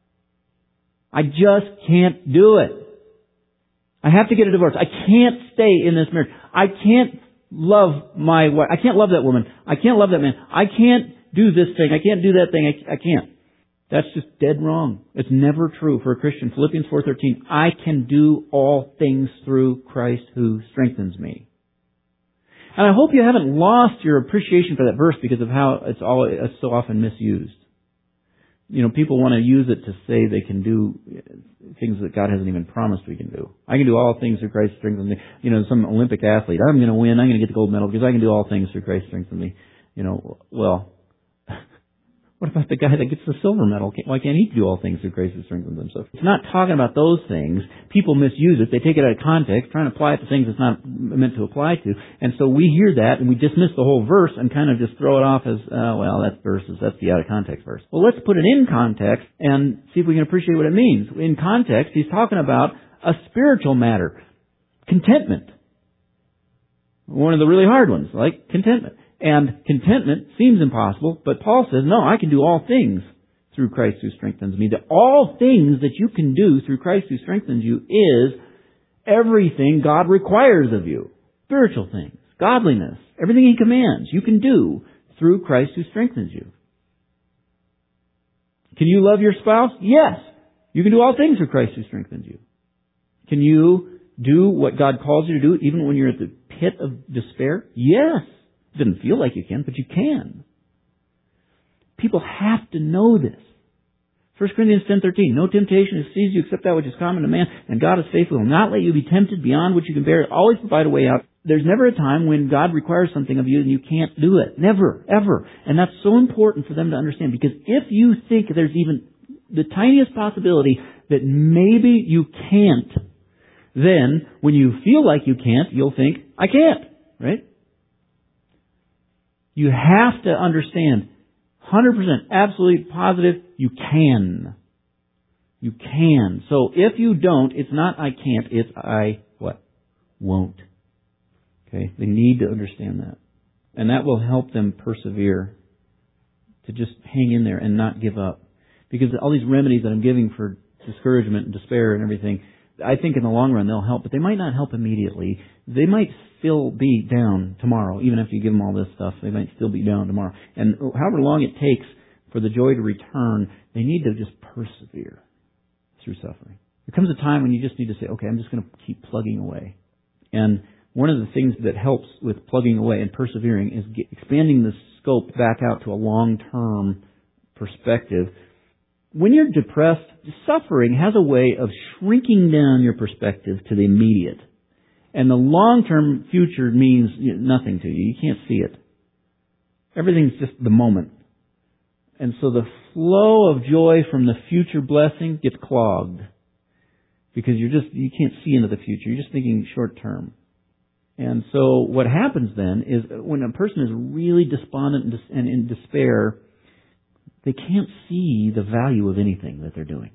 I just can't do it. I have to get a divorce. I can't stay in this marriage. I can't love my wife. I can't love that woman. I can't love that man. I can't do this thing. I can't do that thing. I can't. That's just dead wrong. It's never true for a Christian. Philippians 4:13, I can do all things through Christ who strengthens me. And I hope you haven't lost your appreciation for that verse because of how it's so often misused. You know, people want to use it to say they can do things that God hasn't even promised we can do. I can do all things through Christ who strengthens me. You know, some Olympic athlete, I'm going to win, I'm going to get the gold medal because I can do all things through Christ who strengthens me. You know, well, what about the guy that gets the silver medal? Why can't he do all things through Christ who strengthens him? So it's not talking about those things. People misuse it. They take it out of context, trying to apply it to things it's not meant to apply to. And so we hear that and we dismiss the whole verse and kind of just throw it off as, well, that's the out of context verse. Well, let's put it in context and see if we can appreciate what it means. In context, he's talking about a spiritual matter. Contentment. One of the really hard ones, like contentment. And contentment seems impossible, but Paul says, no, I can do all things through Christ who strengthens me. The all things that you can do through Christ who strengthens you is everything God requires of you. Spiritual things, godliness, everything He commands, you can do through Christ who strengthens you. Can you love your spouse? Yes. You can do all things through Christ who strengthens you. Can you do what God calls you to do even when you're at the pit of despair? Yes. It doesn't feel like you can, but you can. People have to know this. 1 Corinthians 10:13, no temptation has seized you except that which is common to man, and God is faithful. He will not let you be tempted beyond what you can bear. Always provide a way out. There's never a time when God requires something of you and you can't do it. Never, ever. And that's so important for them to understand, because if you think there's even the tiniest possibility that maybe you can't, then when you feel like you can't, you'll think, I can't, right? You have to understand, 100% absolutely positive, you can. You can. So if you don't, it's not I can't, it's I what? Won't. Okay? They need to understand that. And that will help them persevere, to just hang in there and not give up. Because all these remedies that I'm giving for discouragement and despair and everything, I think in the long run they'll help, but they might not help immediately. They might still be down tomorrow. Even after you give them all this stuff, they might still be down tomorrow. And however long it takes for the joy to return, they need to just persevere through suffering. There comes a time when you just need to say, okay, I'm just going to keep plugging away. And one of the things that helps with plugging away and persevering is expanding the scope back out to a long-term perspective. When you're depressed, suffering has a way of shrinking down your perspective to the immediate. And the long-term future means nothing to you. You can't see it. Everything's just the moment. And so the flow of joy from the future blessing gets clogged. Because you can't see into the future. You're just thinking short-term. And so what happens then is when a person is really despondent and in despair, they can't see the value of anything that they're doing.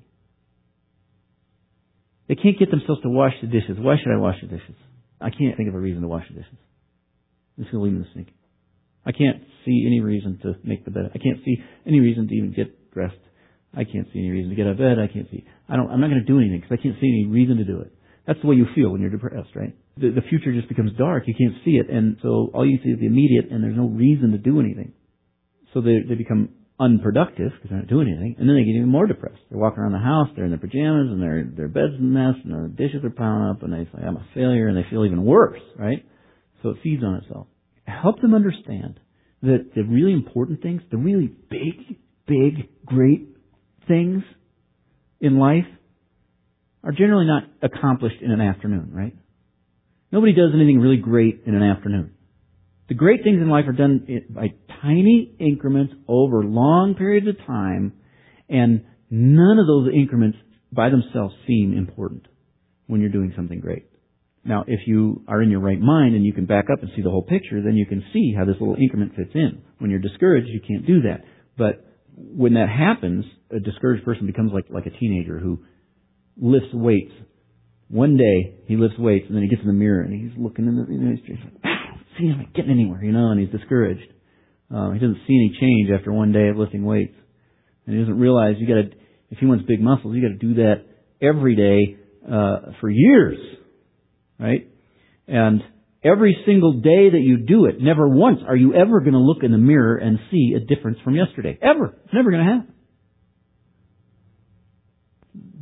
They can't get themselves to wash the dishes. Why should I wash the dishes? I can't think of a reason to wash the dishes. I'm just going to leave them in the sink. I can't see any reason to make the bed. I can't see any reason to even get dressed. I can't see any reason to get out of bed. I'm not going to do anything because I can't see any reason to do it. That's the way you feel when you're depressed, right? The future just becomes dark. You can't see it. And so all you see is the immediate, and there's no reason to do anything. So they become unproductive because they're not doing anything, and then they get even more depressed. They're walking around the house, they're in their pajamas, and their bed's a mess, and the dishes are piling up, and they say, I'm a failure, and they feel even worse, right? So it feeds on itself. Help them understand that the really important things, the really big, great things in life are generally not accomplished in an afternoon, right? Nobody does anything really great in an afternoon. The great things in life are done by tiny increments over long periods of time, and none of those increments by themselves seem important when you're doing something great. Now, if you are in your right mind and you can back up and see the whole picture, then you can see how this little increment fits in. When you're discouraged, you can't do that. But when that happens, a discouraged person becomes like a teenager who lifts weights. One day, he lifts weights, and then he gets in the mirror, and he's looking in the, he's like, see, I'm not getting anywhere, and he's discouraged. He doesn't see any change after one day of lifting weights. And he doesn't realize if he wants big muscles, you gotta do that every day, for years. Right? And every single day that you do it, never once are you ever gonna look in the mirror and see a difference from yesterday. Ever. It's never gonna happen.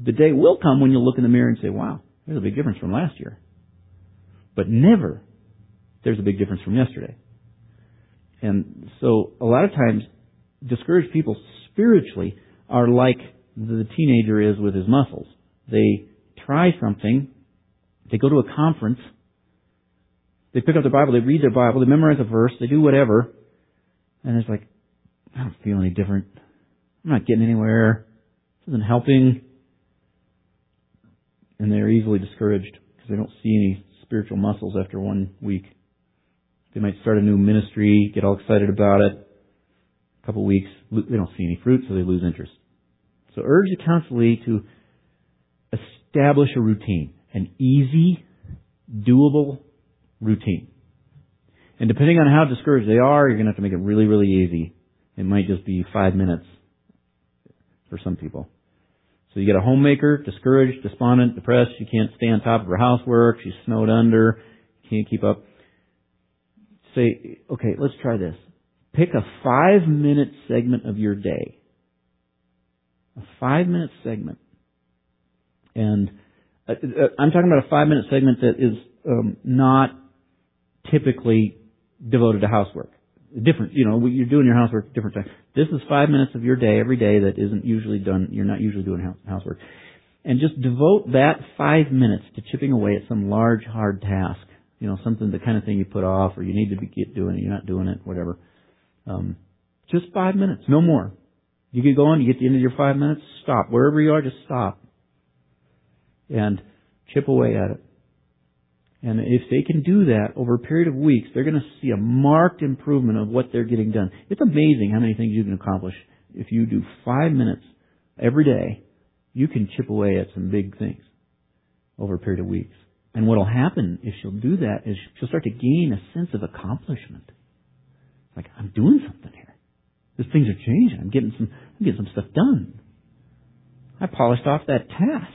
The day will come when you'll look in the mirror and say, wow, there's a big difference from last year. But never there's a big difference from yesterday. And so a lot of times, discouraged people spiritually are like the teenager is with his muscles. They try something, they go to a conference, they pick up their Bible, they read their Bible, they memorize a verse, they do whatever, and it's like, I don't feel any different. I'm not getting anywhere. This isn't helping. And they're easily discouraged because they don't see any spiritual muscles after 1 week. They might start a new ministry, get all excited about it. A couple weeks, they don't see any fruit, so they lose interest. So urge the counselee to establish a routine, an easy, doable routine. And depending on how discouraged they are, you're going to have to make it really, really easy. It might just be 5 minutes for some people. So you get a homemaker, discouraged, despondent, depressed, she can't stay on top of her housework, she's snowed under, can't keep up. Say, okay, let's try this. Pick a 5-minute segment of your day. A 5-minute segment. And I'm talking about a 5-minute segment that is not typically devoted to housework. Different, you're doing your housework at different times. This is 5 minutes of your day every day that isn't usually done. You're not usually doing housework. And just devote that 5 minutes to chipping away at some large, hard task. Something, the kind of thing you put off or you need to get doing it, you're not doing it, whatever. Just 5 minutes, no more. You get going, you get to the end of your 5 minutes, stop. Wherever you are, just stop. And chip away at it. And if they can do that over a period of weeks, they're going to see a marked improvement of what they're getting done. It's amazing how many things you can accomplish. If you do 5 minutes every day, you can chip away at some big things over a period of weeks. And what will happen if she'll do that is she'll start to gain a sense of accomplishment. Like, I'm doing something here. These things are changing. I'm getting some stuff done. I polished off that task.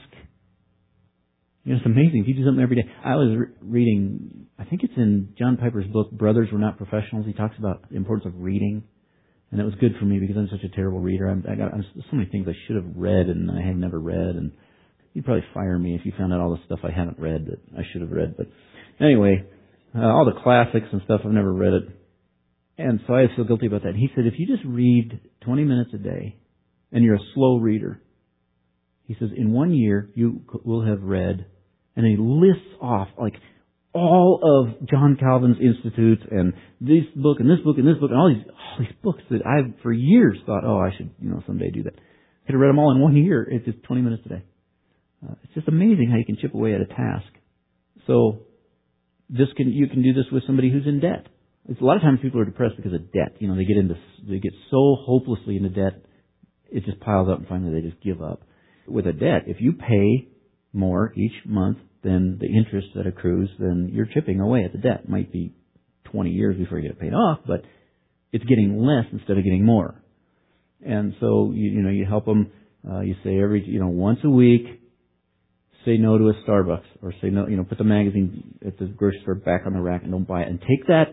It's amazing. If you do something every day. I was reading, I think it's in John Piper's book, Brothers Were Not Professionals. He talks about the importance of reading. And it was good for me because I'm such a terrible reader. There's so many things I should have read and I have never read. And you'd probably fire me if you found out all the stuff I haven't read that I should have read. But anyway, all the classics and stuff, I've never read it. And so I feel guilty about that. And he said, if you just read 20 minutes a day and you're a slow reader, he says, in 1 year you will have read. And he lists off like all of John Calvin's Institutes and this book and this book and this book and all these books that I've for years thought, I should someday do that. Could have read them all in 1 year. It's just 20 minutes a day. It's just amazing how you can chip away at a task. So you can do this with somebody who's in debt. A lot of times people are depressed because of debt. They get so hopelessly into debt, it just piles up and finally they just give up. With a debt, if you pay more each month than the interest that accrues, then you're chipping away at the debt. It might be 20 years before you get it paid off, but it's getting less instead of getting more. And so, you help them, you say once a week, say no to a Starbucks, or say no, put the magazine at the grocery store back on the rack and don't buy it. And take that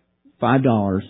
$5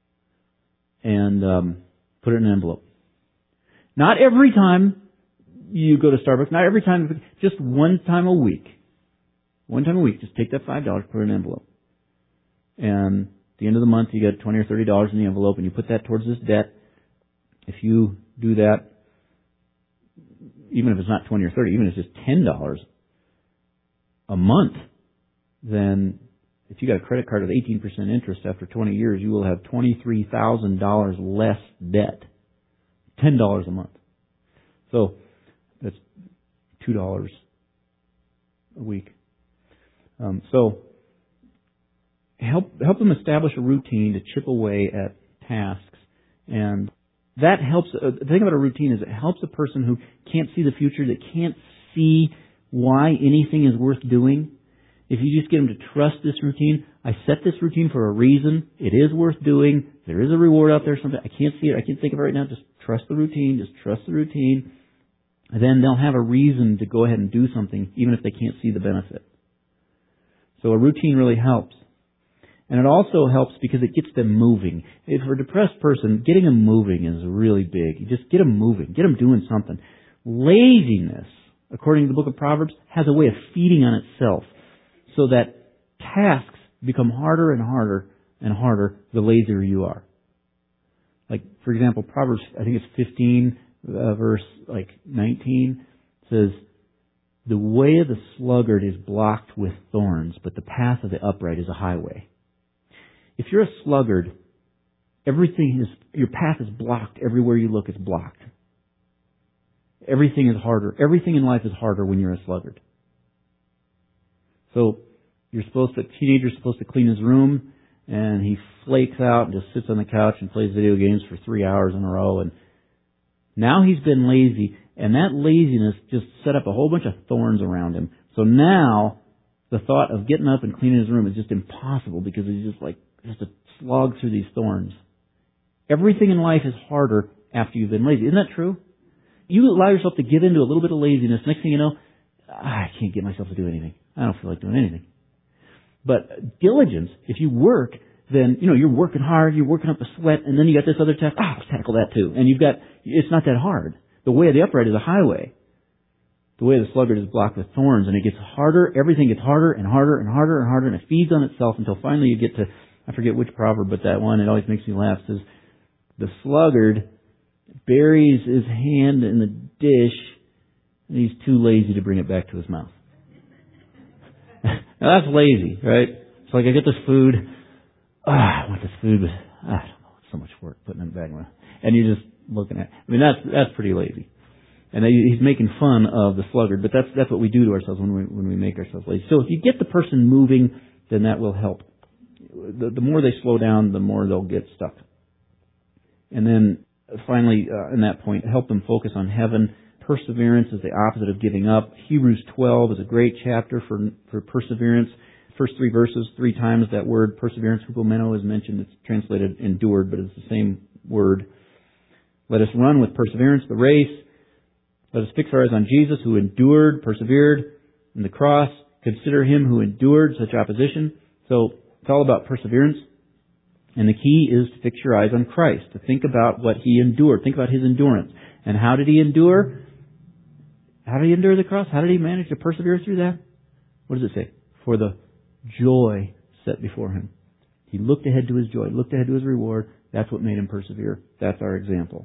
and put it in an envelope. Not every time you go to Starbucks, not every time, just one time a week. One time a week, just take that $5, put it in an envelope. And at the end of the month, you get $20 or $30 in the envelope, and you put that towards this debt. If you do that, even if it's not 20 or 30, even if it's just $10 a month, then if you got a credit card with 18% interest after 20 years, you will have $23,000 less debt. $10 a month. So that's $2 a week. So help them establish a routine to chip away at tasks, and that helps. The thing about a routine is it helps a person who can't see the future, that can't see why anything is worth doing. If you just get them to trust this routine, I set this routine for a reason. It is worth doing. There is a reward out there. Something I can't see it. I can't think of it right now. Just trust the routine. Just trust the routine. And then they'll have a reason to go ahead and do something, even if they can't see the benefit. So a routine really helps. And it also helps because it gets them moving. If for a depressed person, getting them moving is really big. You just get them moving. Get them doing something. Laziness according to the book of Proverbs, has a way of feeding on itself so that tasks become harder and harder and harder the lazier you are. Like, for example, Proverbs, I think it's 15, verse 19, says, the way of the sluggard is blocked with thorns, but the path of the upright is a highway. If you're a sluggard, your path is blocked. Everywhere you look, it's blocked. Everything is harder. Everything in life is harder when you're a sluggard. So, teenager's supposed to clean his room, and he flakes out and just sits on the couch and plays video games for 3 hours in a row, and now he's been lazy, and that laziness just set up a whole bunch of thorns around him. So now, the thought of getting up and cleaning his room is just impossible because he's just a slog through these thorns. Everything in life is harder after you've been lazy. Isn't that true? You allow yourself to give into a little bit of laziness. Next thing you know, I can't get myself to do anything. I don't feel like doing anything. But diligence, if you work, then, you're working hard, you're working up a sweat, and then you got this other task, let's tackle that too. And it's not that hard. The way of the upright is a highway. The way of the sluggard is blocked with thorns, and it gets harder, everything gets harder and harder and harder and harder, and it feeds on itself until finally you get to, I forget which proverb, but that one, it always makes me laugh, says, the sluggard buries his hand in the dish, and he's too lazy to bring it back to his mouth. Now that's lazy, right? It's like I get this food, I want this food, but I don't know, it's so much work putting it in the bag. And you're just looking at it. I mean, that's pretty lazy. And he's making fun of the sluggard, but that's what we do to ourselves when we make ourselves lazy. So if you get the person moving, then that will help. The more they slow down, the more they'll get stuck. And then finally, in that point, help them focus on heaven. Perseverance is the opposite of giving up. Hebrews 12 is a great chapter for perseverance. First 3 verses, 3 times that word perseverance, hupomeno, is mentioned. It's translated endured, but it's the same word. Let us run with perseverance the race. Let us fix our eyes on Jesus, who endured, persevered in the cross. Consider Him who endured such opposition. So it's all about perseverance. And the key is to fix your eyes on Christ, to think about what He endured. Think about His endurance. And how did He endure? How did He endure the cross? How did He manage to persevere through that? What does it say? For the joy set before Him. He looked ahead to His joy, looked ahead to His reward. That's what made Him persevere. That's our example.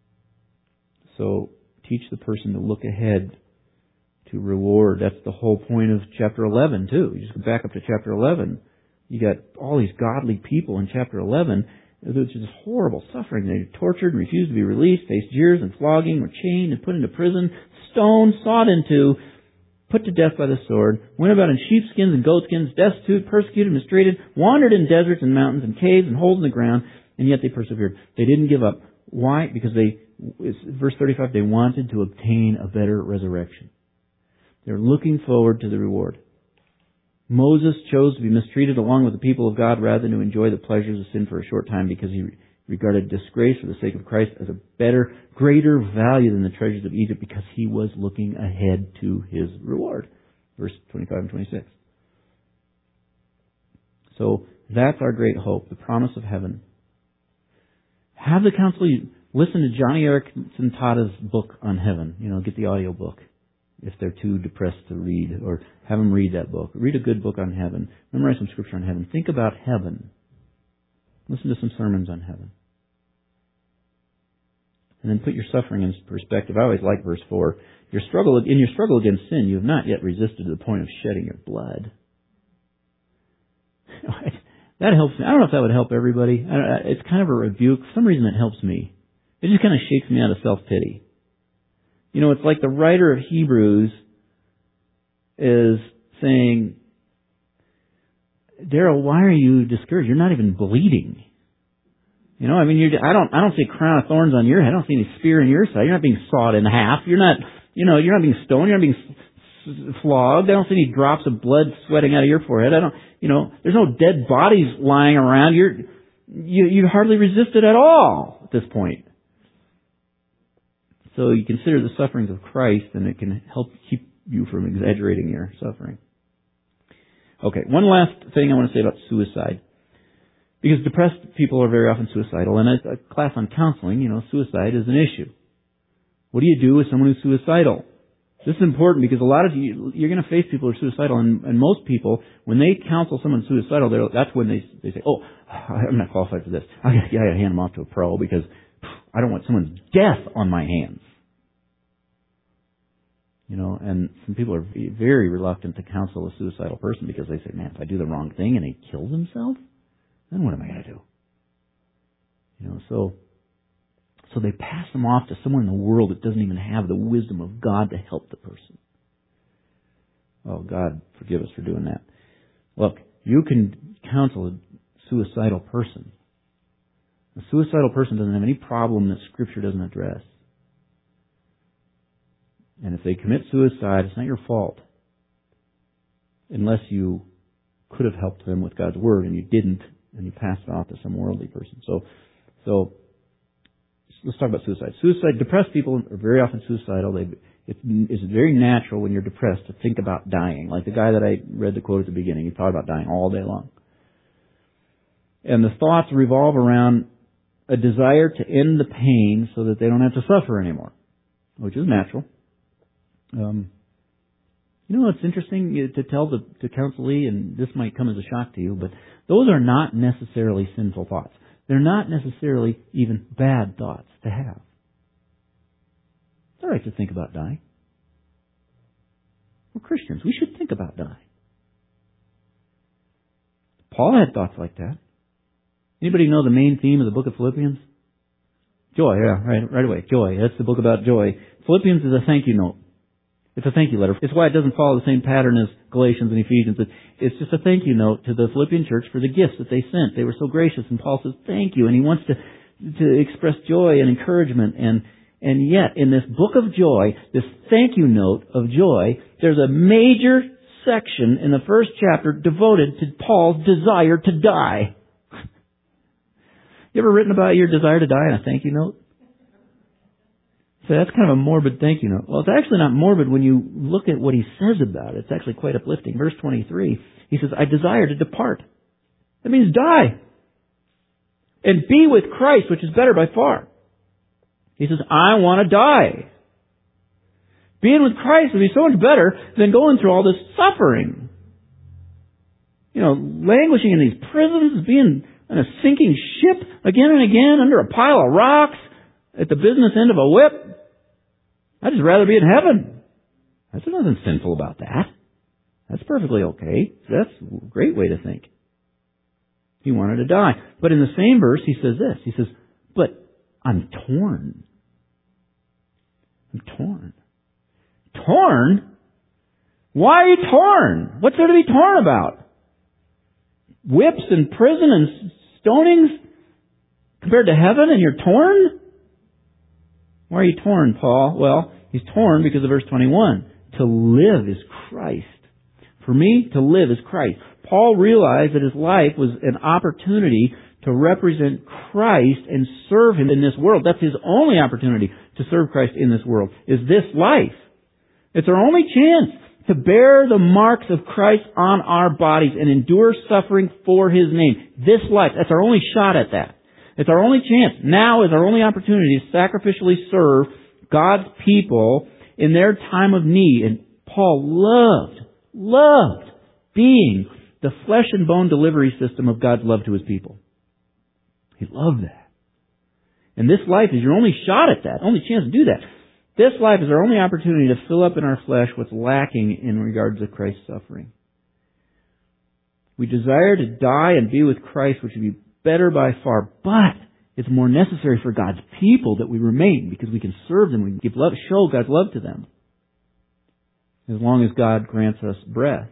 So, teach the person to look ahead to reward. That's the whole point of chapter 11, too. You just go back up to chapter 11. You got all these godly people in chapter 11, which is horrible suffering. They were tortured and refused to be released, faced jeers and flogging, were chained and put into prison, stoned, sawed into, put to death by the sword, went about in sheepskins and goatskins, destitute, persecuted, mistreated, wandered in deserts and mountains and caves and holes in the ground, and yet they persevered. They didn't give up. Why? Because verse 35, they wanted to obtain a better resurrection. They're looking forward to the reward. Moses chose to be mistreated along with the people of God rather than to enjoy the pleasures of sin for a short time because he regarded disgrace for the sake of Christ as a better, greater value than the treasures of Egypt because he was looking ahead to his reward. Verse 25 and 26. So that's our great hope, the promise of heaven. Have the counsel, listen to Johnny Erickson Tada's book on heaven. Get the audio book if they're too depressed to read, or have them read that book. Read a good book on heaven. Memorize some scripture on heaven. Think about heaven. Listen to some sermons on heaven. And then put your suffering in perspective. I always like verse 4. In your struggle against sin, you have not yet resisted to the point of shedding your blood. That helps me. I don't know if that would help everybody. It's kind of a rebuke. For some reason it helps me. It just kind of shakes me out of self-pity. It's like the writer of Hebrews is saying, Daryl, why are you discouraged? You're not even bleeding. I don't see a crown of thorns on your head. I don't see any spear in your side. You're not being sawed in half. You're not being stoned. You're not being flogged. I don't see any drops of blood sweating out of your forehead. There's no dead bodies lying around. You hardly resisted at all at this point. So you consider the sufferings of Christ, and it can help keep you from exaggerating your suffering. Okay, one last thing I want to say about suicide. Because depressed people are very often suicidal, and as a class on counseling, suicide is an issue. What do you do with someone who's suicidal? This is important because a lot of you're going to face people who are suicidal, and most people, when they counsel someone suicidal, that's when they say, "Oh, I'm not qualified for this. I got to hand them off to a pro because I don't want someone's death on my hands." And some people are very reluctant to counsel a suicidal person because they say, "Man, if I do the wrong thing and he kills himself, then what am I going to do?" So they pass them off to someone in the world that doesn't even have the wisdom of God to help the person. Oh, God, forgive us for doing that. Look, you can counsel a suicidal person. A suicidal person doesn't have any problem that Scripture doesn't address. And if they commit suicide, it's not your fault. Unless you could have helped them with God's Word and you didn't, and you passed it off to some worldly person. So let's talk about suicide. Depressed people are very often suicidal. It's very natural when you're depressed to think about dying. Like the guy that I read the quote at the beginning, he thought about dying all day long. And the thoughts revolve around a desire to end the pain so that they don't have to suffer anymore, which is natural. It's interesting to tell to counselee, and this might come as a shock to you, but those are not necessarily sinful thoughts. They're not necessarily even bad thoughts to have. It's all right to think about dying. We're Christians. We should think about dying. Paul had thoughts like that. Anybody know the main theme of the book of Philippians? Joy, yeah, right away. Joy. That's the book about joy. Philippians is a thank you note. It's a thank you letter. It's why it doesn't follow the same pattern as Galatians and Ephesians. It's just a thank you note to the Philippian church for the gifts that they sent. They were so gracious, and Paul says thank you, and he wants to express joy and encouragement. And yet, in this book of joy, this thank you note of joy, there's a major section in the first chapter devoted to Paul's desire to die. You ever written about your desire to die in a thank you note? So that's kind of a morbid thank you note. Well, it's actually not morbid when you look at what he says about it. It's actually quite uplifting. Verse 23, he says, "I desire to depart." That means die. "And be with Christ, which is better by far." He says, I want to die. Being with Christ would be so much better than going through all this suffering. Languishing in these prisons, being on a sinking ship again and again under a pile of rocks at the business end of a whip. I'd just rather be in heaven. There's nothing sinful about that. That's perfectly okay. That's a great way to think. He wanted to die. But in the same verse, he says this. He says, "But I'm torn." I'm torn. Torn? Why are you torn? What's there to be torn about? Whips and prison and stonings compared to heaven, and you're torn? Why are you torn, Paul? Well, he's torn because of verse 21. To live is Christ. For me, to live is Christ. Paul realized that his life was an opportunity to represent Christ and serve Him in this world. That's his only opportunity to serve Christ in this world, is this life. It's our only chance to bear the marks of Christ on our bodies and endure suffering for His name. This life, that's our only shot at that. It's our only chance. Now is our only opportunity to sacrificially serve God's people in their time of need. And Paul loved being the flesh and bone delivery system of God's love to His people. He loved that. And this life is your only shot at that, only chance to do that. This life is our only opportunity to fill up in our flesh what's lacking in regards to Christ's suffering. We desire to die and be with Christ, which would be better by far, but it's more necessary for God's people that we remain because we can serve them, we can give love, show God's love to them, as long as God grants us breath.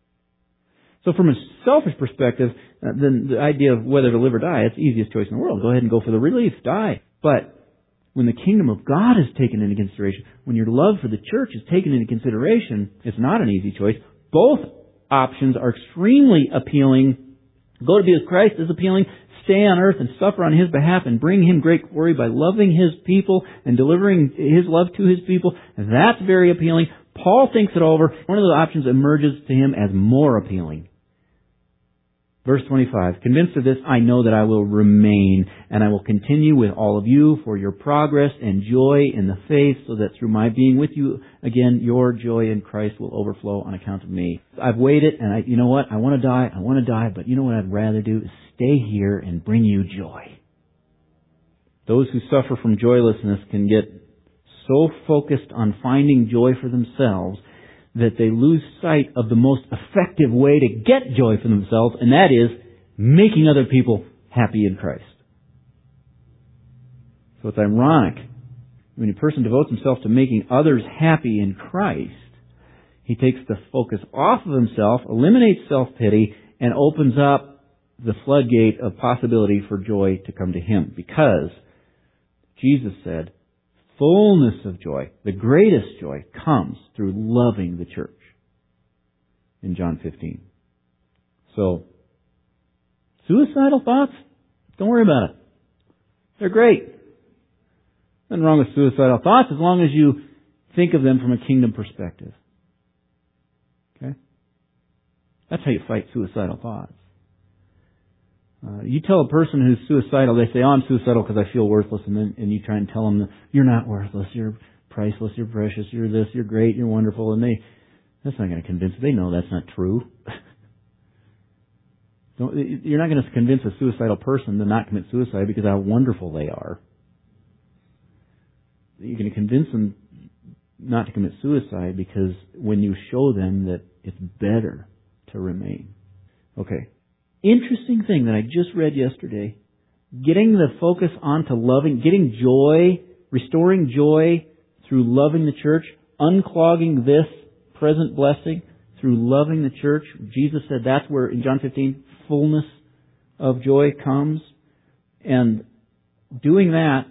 So from a selfish perspective, then the idea of whether to live or die, it's the easiest choice in the world. Go ahead and go for the relief, die. But when the kingdom of God is taken into consideration, when your love for the church is taken into consideration, it's not an easy choice. Both options are extremely appealing. Go to be with Christ is appealing. Stay on earth and suffer on His behalf and bring Him great glory by loving His people and delivering His love to His people. That's very appealing. Paul thinks it over. One of the options emerges to him as more appealing. Verse 25, convinced of this, I know that I will remain, and I will continue with all of you for your progress and joy in the faith, so that through my being with you again, your joy in Christ will overflow on account of me. I've waited, and you know what? I want to die, but you know what I'd rather do is stay here and bring you joy. Those who suffer from joylessness can get so focused on finding joy for themselves that they lose sight of the most effective way to get joy for themselves, and that is making other people happy in Christ. So it's ironic. When a person devotes himself to making others happy in Christ, he takes the focus off of himself, eliminates self-pity, and opens up the floodgate of possibility for joy to come to him. Because Jesus said, fullness of joy, the greatest joy, comes through loving the church in John 15. So, suicidal thoughts? Don't worry about it. They're great. Nothing wrong with suicidal thoughts as long as you think of them from a kingdom perspective. Okay? That's how you fight suicidal thoughts. You tell a person who's suicidal, they say, oh, I'm suicidal because I feel worthless, and you try and tell them, you're not worthless, you're priceless, you're precious, you're this, you're great, you're wonderful, and that's not going to convince them. They know that's not true. You're not going to convince a suicidal person to not commit suicide because of how wonderful they are. You're going to convince them not to commit suicide because when you show them that it's better to remain. Okay. Interesting thing that I just read yesterday, getting the focus onto loving, getting joy, restoring joy through loving the church, unclogging this present blessing through loving the church. Jesus said that's where, in John 15, fullness of joy comes. And doing that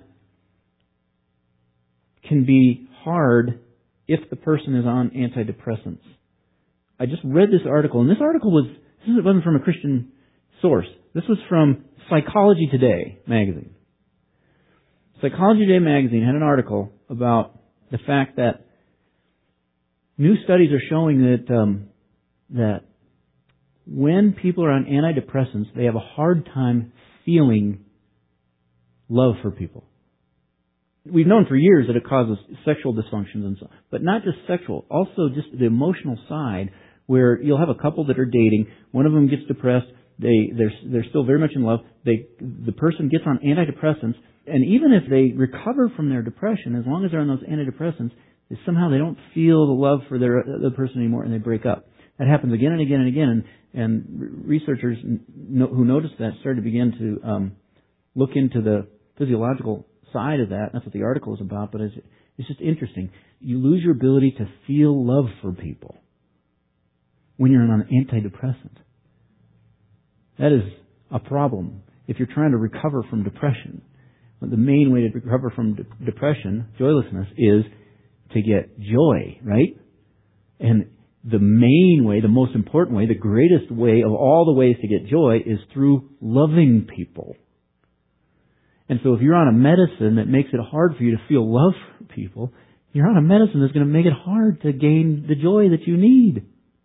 can be hard if the person is on antidepressants. I just read this article, and this wasn't from a Christian source. This was from Psychology Today magazine. Psychology Today magazine had an article about the fact that new studies are showing that when people are on antidepressants, they have a hard time feeling love for people. We've known for years that it causes sexual dysfunctions and so on, but not just sexual, also just the emotional side, where you'll have a couple that are dating, one of them gets depressed, they're still very much in love, the person gets on antidepressants, and even if they recover from their depression, as long as they're on those antidepressants, somehow they don't feel the love for the person anymore, and they break up. That happens again and again and again, and researchers who noticed that started to begin to look into the physiological side of that. That's what the article is about, but it's just interesting. You lose your ability to feel love for people when you're on an antidepressant. That is a problem if you're trying to recover from depression. The main way to recover from depression, joylessness, is to get joy, right? And the main way, the most important way, the greatest way of all the ways to get joy is through loving people. And so if you're on a medicine that makes it hard for you to feel love for people, you're on a medicine that's going to make it hard to gain the joy that you need.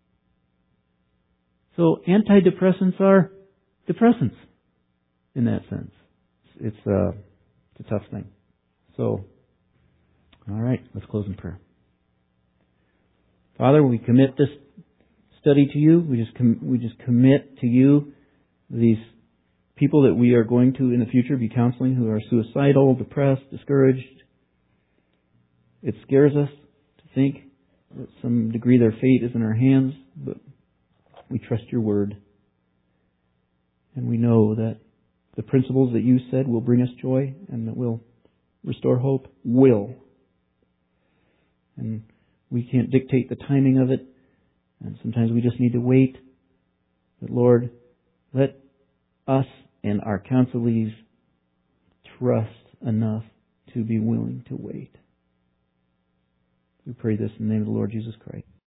So antidepressants are depressants in that sense. It's a tough thing. So, all right, let's close in prayer. Father, we commit this study to you. We just commit to you these people that we are going to in the future be counseling who are suicidal, depressed, discouraged. It scares us to think that some degree their fate is in our hands, but we trust your word. And we know that the principles that you said will bring us joy and that will restore hope will. And we can't dictate the timing of it. And sometimes we just need to wait. But Lord, let us and our counselees trust enough to be willing to wait. We pray this in the name of the Lord Jesus Christ.